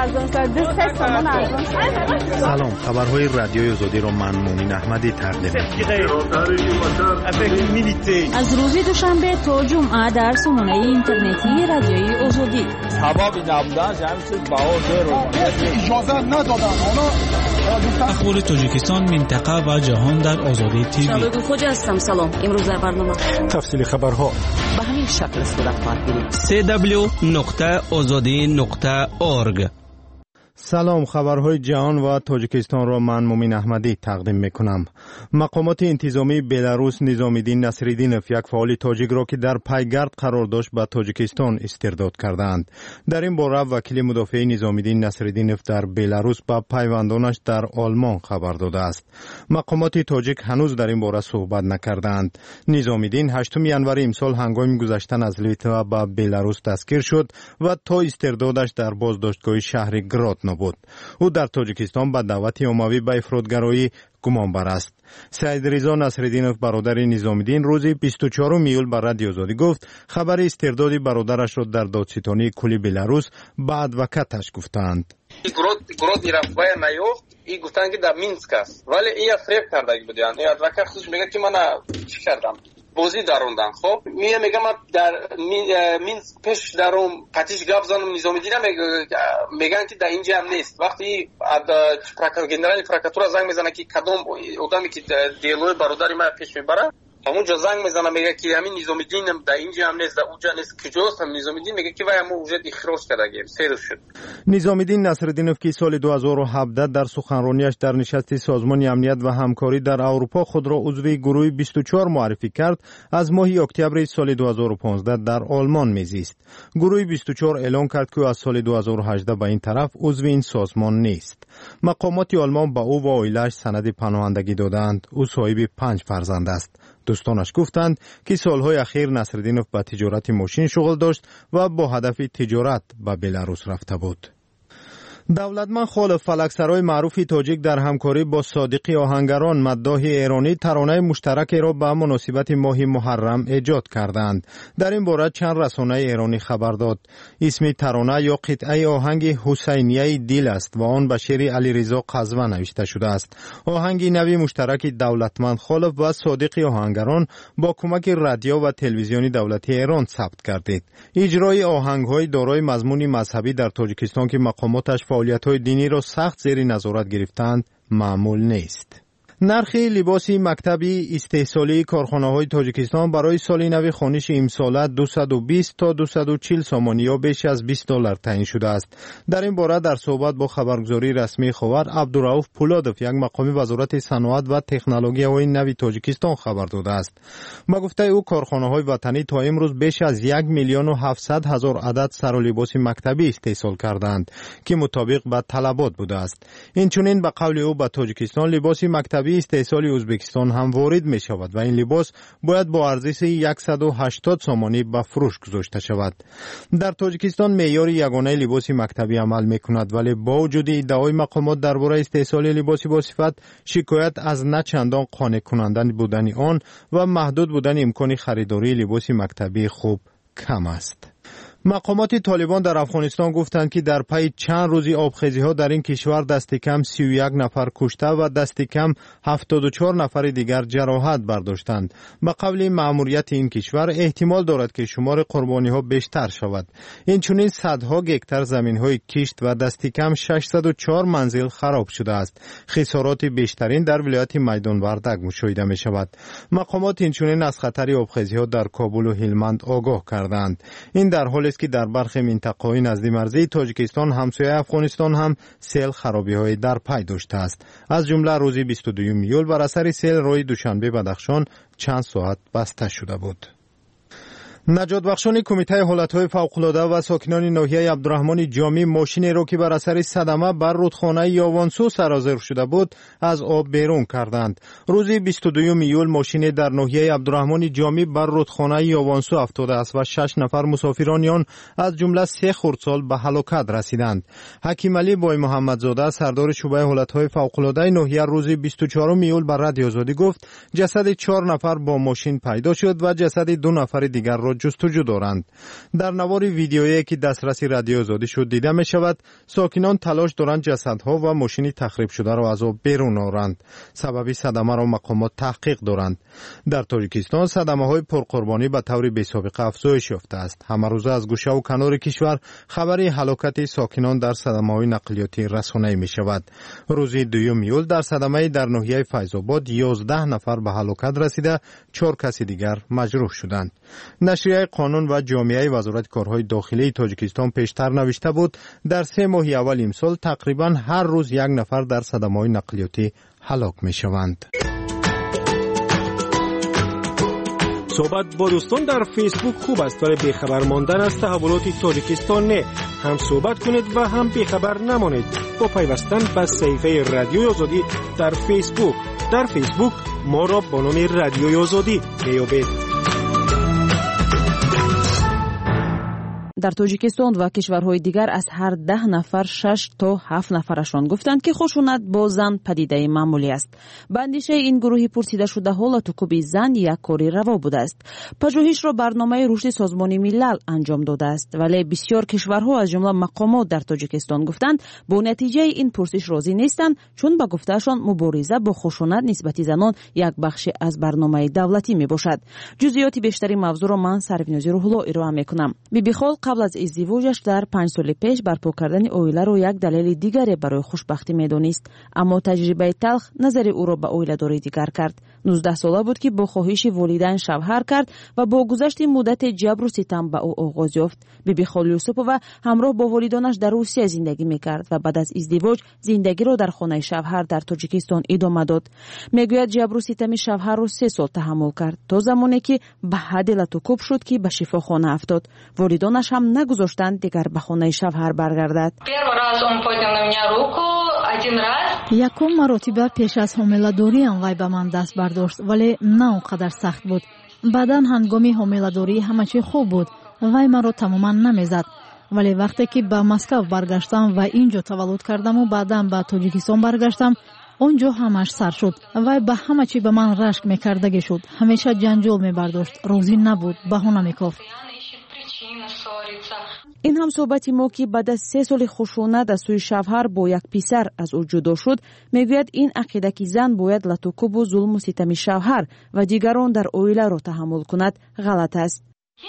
ارزان شد. 3 تومان ارزان شد. سلام، خبرهای رادیوی آزادی را من مومین احمدی تقدیم می‌کنم. از روز دوشنبه تا جمعه در سامانه اینترنتی رادیوی آزادی. سبب نبودن جمعیت باور اجازه ندادن. اخبار تاجیکستان، منطقه و جهان در آزادی تیوی. شباب خوش هستم. سلام. امروز در برنامه تفصیل خبرها به همین شکل صورت خواهد گرفت. www.azadi.org. سلام، خبرهای جهان و تاجیکستان را من مومین احمدی تقدیم میکنم. مقامات انتظامی بلاروس نظامیدین نصرالدینوف یک فعال تاجیک را که در پایگرد قرار داشت به تاجیکستان استرداد کردند. در این باره وکیل مدافع نظامیدین نصرالدینوف در بلاروس با پیوندانش در آلمان خبر داده است. مقامات تاجیک هنوز در این باره صحبت نکردند. نظامیدین 8 ینوری امسال هنگام گذشتن از لیتوا به بلاروس دستگیر شد و تا استردادش در بازداشتگاه شهر گرادنو بود. او در تاجیکستان به دعوت عمومی به افراطگرایی گمانبر است. سید رضا نصرالدینوف برادر نظامیدین روز 24 میول به رادیو آزادی گفت خبر استرداد برادرش را در دادستانی کلی بلاروس به ادوکاتش گفتند. گراد رفبای نیافت. این گفتن که در مینسک است، ولی این فریب کردگی بودن. این ادوکات خودش میگه که من چی کردم، بازی داروندن. خب میگم در مینسک پیش دارم قطعش گپ زنم. نظامیدین میگن که در اینجا هم نیست. وقتی گنرال پروکاتور زنگ میزنه که کدوم آدمی که دیلوی برادری ما پیش میبره، همونجا زنگ میزنه میگه که همین نظامیدین در اینجا هم نیست، در اونجا نیست. کجاست؟ هم نظامیدین میگه که وای ما اونجا اخراج کردیم، سیر شد. نظامیدین نصرالدینوف که سال 2017 در سخنرانیش در نشست سازمان امنیت و همکاری در اروپا خود را عضو گروه 24 معرفی کرد، از ماه اکتبر سال 2015 در آلمان میزیست. گروه 24 اعلام کرد که از سال 2018 به این طرف عضو این سازمان نیست. مقامات آلمان به او و عائله‌اش سند پناهندگی دادند. او صاحب 5 فرزند است. دوستانش گفتند که سالهای اخیر نصرالدینوف به تجارت ماشین شغل داشت و با هدف تجارت به بلاروس رفته بود. دولتمند خالق فلکسرای معروف تاجیک در همکاری با صادقی آهنگران مداح ایرانی ترانه مشترک را به مناسبت ماه محرم ایجاد کردند. در این باره چند رسانه ایرانی خبر داد. اسم ترانه یا قطعه آهنگ حسینیه دیل است و آن به شعر علیرضا قزوه نوشته شده است. آهنگ نوی مشترک دولتمند خالق و صادقی آهنگران با کمک رادیو و تلویزیونی دولتی ایران ثبت گردید. اجرای آهنگ‌های دارای مضمون مذهبی در تاجیکستان که مقاماتش فعالیت‌های دینی را سخت زیر نظارت گرفتند معمول نیست. نرخ لباس مکتبی استحصالی کارخانه‌های تاجیکستان برای سال نو خوانش امسال 220 تا 240 سومانی یا بیش از $20 تعیین شده است. در این باره در صحبت با خبرگزاری رسمی خبر عبدالرؤوف پولادوف یک مقامی وزارت صنعت و تکنولوژی‌های نو تاجیکستان خبر داده است. با گفته او کارخانه‌های وطنی تا امروز بیش از 1,700,000 عدد سر و لباس مکتبی استحصال کردند که مطابق با طلبات بوده است. اینچنین به قول او به تاجیکستان لباس مکتبی استحصال ازبکستان هم وارد می شود و این لباس باید با ارزش 180 سومانی به فروش گذاشته شود. در تاجیکستان معیار یگانه لباس مکتبی عمل می کند، ولی با وجود ادعای مقامات درباره استحصال لباس با صفت، شکایت از نه چندان قانع کننده بودن آن و محدود بودن امکان خریداری لباس مکتبی خوب کم است. مقامات طالبان در افغانستان گفتند که در پی چند روزی آبخیزی‌ها در این کشور دست کم 31 نفر کشته و دست کم 74 نفر دیگر جراحت برداشتند. به قول مأموریت این کشور احتمال دارد که شمار قربانی‌ها بیشتر شود. اینچنین صدها گکتار زمین‌های کشت و دست کم 604 منزل خراب شده است. خسارات بیشترین در ولایت میدان وردک مشاهده می‌شود. مقامات اینچنین از خطر آبخیزی‌ها در کابل و هلمند آگاه کردند. این در حالی است که در برخی منطقه‌های نزدیک مرزی تاجیکستان همسایه افغانستان هم سیل خرابی‌های در پی داشته است. از جمله روز 22 میول بر اثر سیل راه دوشنبه بدخشان چند ساعت بسته شده بود. نجات بخشان کمیته حالتهای فوق‌العاده و ساکنان ناحیه عبدالرحمن جامی ماشینی را که بر اثر صدمه بر رودخانه یاوانسو سرازیر شده بود از آب بیرون کردند. روز 22 میول ماشین در ناحیه عبدالرحمن جامی بر رودخانه یاوانسو افتاده است و 6 نفر مسافران آن از جمله 3 خردسال به هلاکت رسیدند. حکیم علی بای محمدزاده سردار شعبه حالتهای فوق‌العاده ناحیه روز 24 میول بر رادیو آزادی گفت جسد 4 نفر با ماشین پیدا شد و جسد 2 نفر دیگر را را جستجو دارند. در نوار ویدیویی که دسترسی رادیو آزادی شد دیده می شود ساکنان تلاش دارند جسدها و ماشین تخریب شده را از آب بیرون آورند. سبب صدمه را مقامات تحقیق دارند. در تاجیکستان صدمه های پرقربانی به طور بی‌سابقه افزایش یافته است. همه روزه از گوشه و کنار کشور خبری هلاکت ساکنان در صدمه های نقلیاتی رسانه‌ای می شود. روز 2 ایول در صدمه در ناحیه فیض‌آباد 11 نفر به هلاکت رسیده، 4 کسی دیگر مجروح شدند. نشریه قانون و جامعه وزارت کارهای داخلی تاجیکستان پیشتر نوشته بود در 3 ماه اول امسال تقریبا هر روز 1 نفر در صدمه های نقلیاتی هلاک می شوند. صحبت با دوستان در فیسبوک خوب است ولی بیخبر ماندن از تحولات تاجیکستان نه. هم صحبت کنید و هم بیخبر نمانید با پیوستن به صفحه رادیوی آزادی در فیسبوک. در فیسبوک ما را با نام رادیوی آزادی میابید. در تاجیکستان و کشورهای دیگر از هر 10 نفر 6 تا 7 نفرشان گفتند که خشونت با زن پدیده معمولی است. به اندیشه این گروهی پرسیده شده حالت کوب زن یک کاری روا بوده است. پژوهش را برنامه رشد سازمان ملل انجام داده است، ولی بسیار کشورها از جمله مقامات در تاجیکستان گفتند با نتیجه این پرسش راضی نیستند، چون به گفتهشان مبارزه با خشونت نسبت زنان یک بخش از برنامه دولتی می باشد. جزئیات بیشتری موضوع را من سروینازی روح‌الله ارائه میکنم. بیبی خال قبل از ازدواجش در 5 سال پیش برپا کردن اویله را یک دلیل دیگری برای خوشبختی میدانست، اما تجربه تلخ نظر او را به اویله داری دیگر کرد. 19 ساله بود که با خواهش والدین شوهر کرد و با گذشت مدت جبر و ستم به او آغاز یافت. بیبی خال یوسفووا همراه با والدانش در روسیه زندگی میکرد و بعد از ازدواج زندگی را در خانه شوهر در تاجیکستان ادامه داد. میگوید جبر و ستم شوهر را 3 سال تحمل کرد تا زمانی که به حد لطوکوب شد که به شفاخانه افتاد. والدانش هم نگذاشتند دیگر به خانه شوهر برگردد. یکم مراتبه پیش از حامله‌داریم وی به من دست برداشت، ولی نه اونقدر سخت بود. بعداً هنگامی حامله‌داری همه چی خوب بود. وی مرا تماما نمیزد. ولی وقتی که به مسکو برگشتم و اینجا تولد کردم و بعداً به تاجیکستان برگشتم، اونجا همش سر شد. وی به همه چی به من رشک میکردگی شد. همیشه جنجال میبرداشت. راضی نبود. بهانه میگفت. این هم صحبتی ما که بعد از 3 سال خشونت از سوی شوهر با یک پسر از او جدا شد. میگوید این عقیده که زن باید لطوکوب و ظلم و ستم شوهر و دیگران در اویله را تحمل کند غلط است.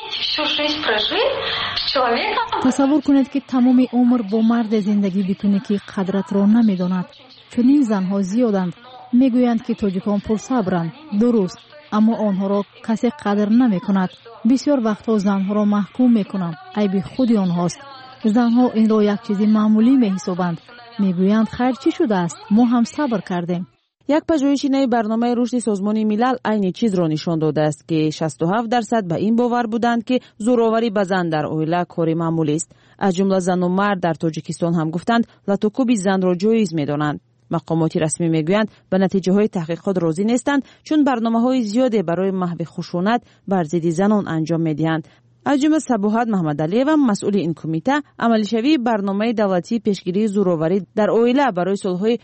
تصور کنید که تمام عمر با مرد زندگی بکنی که قدرت را نمیداند. چون این زنها زیادند. میگویند که تاجیکان پر صبرند. درست، اما آنها را کسی قدر نمی کند. بسیار وقتها زنها را محکوم می کنند. عیب خودی آنهاست. زنها این را یک چیز معمولی می حسابند. می گویند خیر چی شده است؟ ما هم صبر کردیم. یک پژوهش نوی برنامه رشد سازمان ملل عین چیز را نشان داده است که 67% به این باور بودند که زوراوری به زن در اویله کاری معمولی است. از جمله زن و مرد در تاجیکستان هم گفتند لطوکوب زن را جایز می دانند. مقامات رسمی میگویند به نتیجه های تحقیقات راضی نیستند، چون برنامه های زیادی برای محو خشونت بر ضد زنان انجام میدهند. از جمله صباحت محمد علیو مسئول این کمیته عملی شوی برنامه دولتی پیشگیری زوراوری در اویله برای سالهای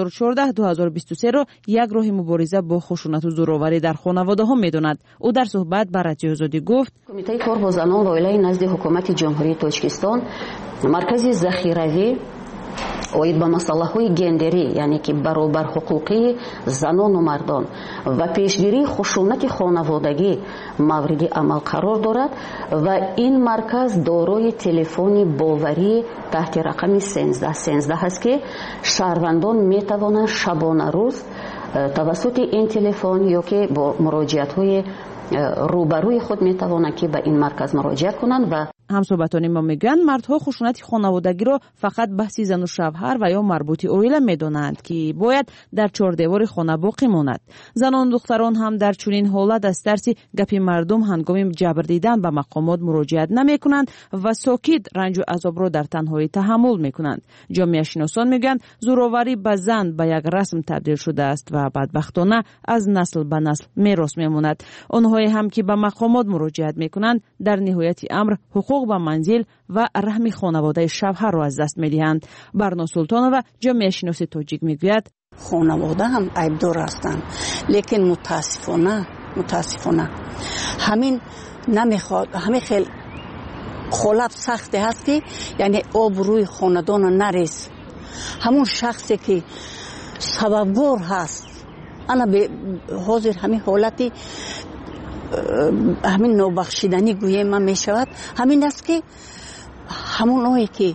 2014-2023 را یک راه مبارزه با خشونت و زوراوری در خانواده ها میداند. او در صحبت با رادیو آزادی گفت: کمیته کار با زنان و اویله نزد حکومت جمهوری تاجیکستان مرکز ذخیروی اوید به مسائل گندری، یعنی که برابر حقوقی زنان و مردان و پیشگیری خشونت خانوادگی مورد عمل قرار دارد و این مرکز دارای تلفن باوری تحت رقم 1313 است که شهروندان می توانند شبانه روز توسط این تلفن یا که با مراجعت های روبروی خود می توانند که به این مرکز مراجعه کنند. و همصحبتان ما میگویند مردها خشونت خانوادگی را فقط بحث زن و شوهر و یا مربوط اویله میدانند که باید در 4 دیوار خانه باقی ماند. زنان و دختران هم در چنین حالت از ترس گپ مردم هنگام جبر دیدن به مقامات مراجعت نمی کنند و ساکت رنج و عذاب را در تنهایی تحمل می کنند. جامعه شناسان میگویند زوراوری به زن به یک رسم تبدیل شده است و بدبختانه از نسل به نسل میراث میماند. آنهایی هم که به مقامات مراجعت می کنند در نهایت امر حقوق به منزل و رحم خانواده شوهر را از دست می‌دهند. برنا سلطانова جامعه شناس تاجیک میگوید خانواده هم عیبدار هستند، لیکن متاسفانه همین نمیخواد همه خیلی خلاف سخته هست که یعنی آبروی خاندان نریز. همون شخصی که سببگور هست انا به حاضر همین حالتی همین نوبخشیدنی گویه من می شود همین است که همون هایی که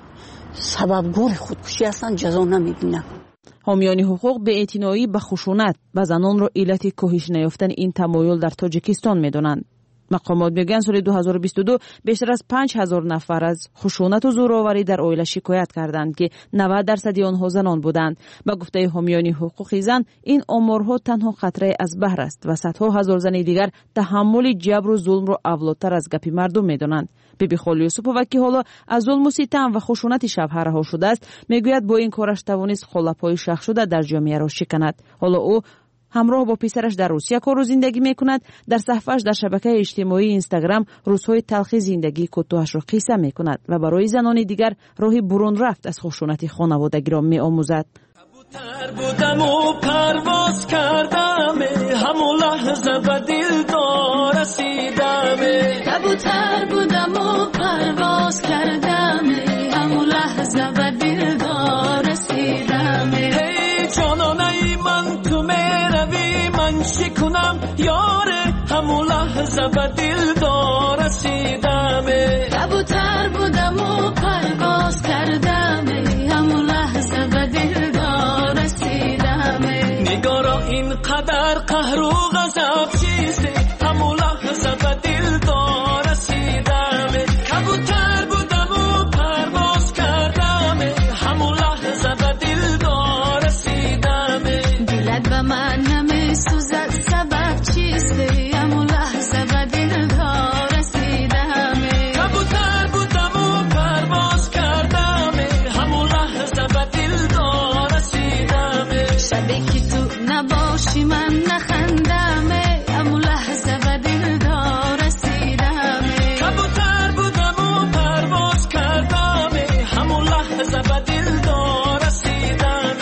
سببگور خودکشی هستند جزا نمیبینند. حامیان حقوق به اعتنایی به خشونت و زنان را علت کاهش نیافتن این تمایل در تاجیکستان میدانند. مقامات میگن سال 2022 بیشتر از 5000 نفر از خشونت و زورآوری در عائله شکایت کردند که 90% آنها زنان بودند. با گفته حامیان حقوق زن این آمارها تنها قطره از بحر است و صدها هزار زن دیگر تحمل جبر و ظلم را اولاتر از گپی مردم میدانند. بیبی خال یوسفова که حالا از ظلم و ستم و خشونت شوهر رها شده است میگوید با این کارش توانست خاله‌های شخ شده در جامعه را شکند. حالا او همراه با پسرش در روسیه کار و زندگی میکند. در صفحه‌اش در شبکه اجتماعی اینستاگرام روزهای تلخ زندگی کوتاهش را قصه میکند و برای زنان دیگر راه برون رفت از خشونت خانوادگی را میآموزد. کبوتر بودم و پرواز کردم همون لحظه به دلدار رسیدم. کبوتر بودم و پرواز کردم همون لحظه به دلدار رسیدم. هی جانانه من تو میروی من چی کنم یاره همون لحظه به دلدار رسیدم. کبوتر بودم و پرواز کردم همون لحظه به دلدار رسیدم. نگارا اینقدر قهر و غضب چیزه همون لحظه به دلدار رسیدم. کبوتر بودم و پرواز کردم همون لحظه به دلدار رسیدم. دلت به من نمیسوزد سبب چیسته همون لحظه به دلدار رسیدم. کبوتر بودم و پرواز کردم همون لحظه به دلدار رسیدم. شبی که تو نباشی من نخندم همون لحظه به دلدار رسیدم. کبوتر بودم و پرواز کردم همون لحظه به دلدار رسیدم.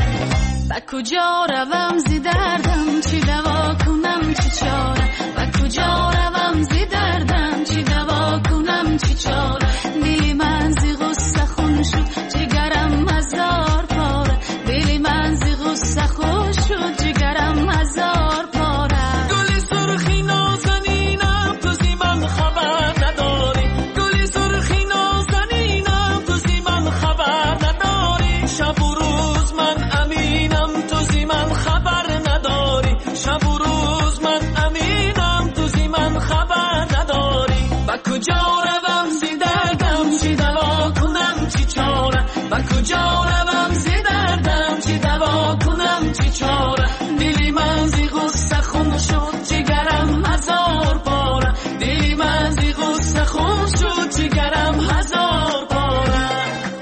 با کجا روم زی دردم چی دوا کنم چی چاره. با کجا روم زی دردم چی دوا کنم چی چاره. دلی من زی غصه خون شد جگرم هزار پاره. دلی من زی غصه خون شد جگرم هزار پاره. گلی سرخی نازنینم تو زی من خبر نداری. گلی سرخی نازنینم تو زی من خبر نداری. شب و روز من امینم تو زی من خبر نداری. شب و روز من امینم تو زی من خبر نداری. با کجا روم زی دردم چی دوا کنم چی چاره. با کجا روم زی دردم چی دوا کنم چی چاره. دلی من زی غصه خون شد جگرم هزار پاره. دلی من زی غصه خون شد جگرم هزار پاره.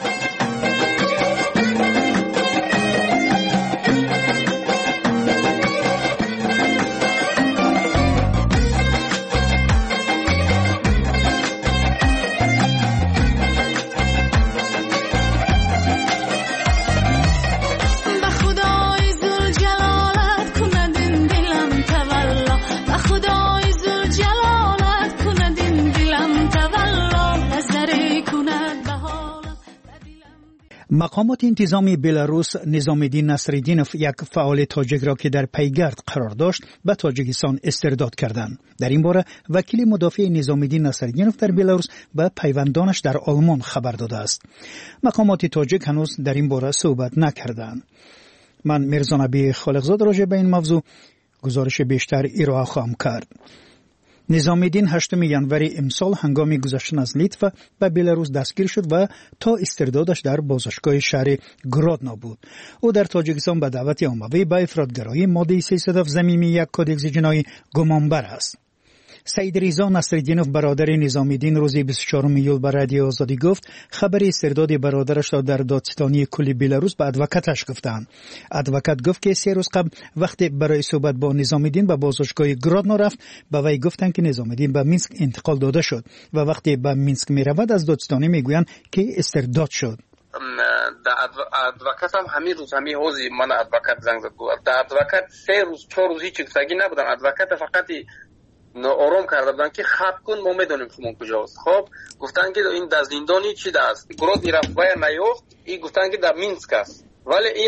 به خدای ذوالجلالت کند این دلم تولا. به خدای ذوالجلالت کند این دلم تولا. نظری کند به حالم. مقامات انتظامی بلاروس نظامالدین نصرالدینوف یک فعال تاجیک را که در پیگرد قرار داشت به تاجیکستان استرداد کردند. در این باره وکیل مدافع نظامالدین نصرالدینوف در بلاروس به پیوندانش در آلمان خبر داده است. مقامات تاجیک هنوز در این باره صحبت نکردند. من میرزا نبی خالقزاد راجع به این موضوع گزارش بیشتر ارائه خواهم کرد. نظامالدین 8 ینوری امسال هنگام گذشتن از لیتوا به بلاروس دستگیر شد و تا استردادش در بازداشتگاه شهر گرادنا بود. او در تاجیکستان به دعوت عمومی به افراطگرایی ماده 307 ضمیمی یک کدکس جنایی گمانبر است. سعید رضا نصرالدینوف برادر نظامالدین روز 24 ایول به رادیو آزادی گفت خبر استرداد برادرش را در دادستانی کل بلاروس به ادوکاتش گفتند. ادوکات گفت که 3 روز قبل وقتی برای صحبت با نظامالدین به بازداشتگاه گرادنا رفت به وی گفتند که نظامالدین به مینسک انتقال داده شد و وقتی به مینسک میرود از دادستانی میگویند که استرداد شد. ادوکات هم همین روز همین حوزی من ادوکات زنگ زد. در ادوکات 3 روز 4 روز هیچ گفتگی نبودن. ادوکات فقط آرام کرده بودن که خب کن ما میدونیم شما کجاست. خب گفتن که این در زندانی چی است گروه رفت نیافت. این گفتن که در مینسک است، ولی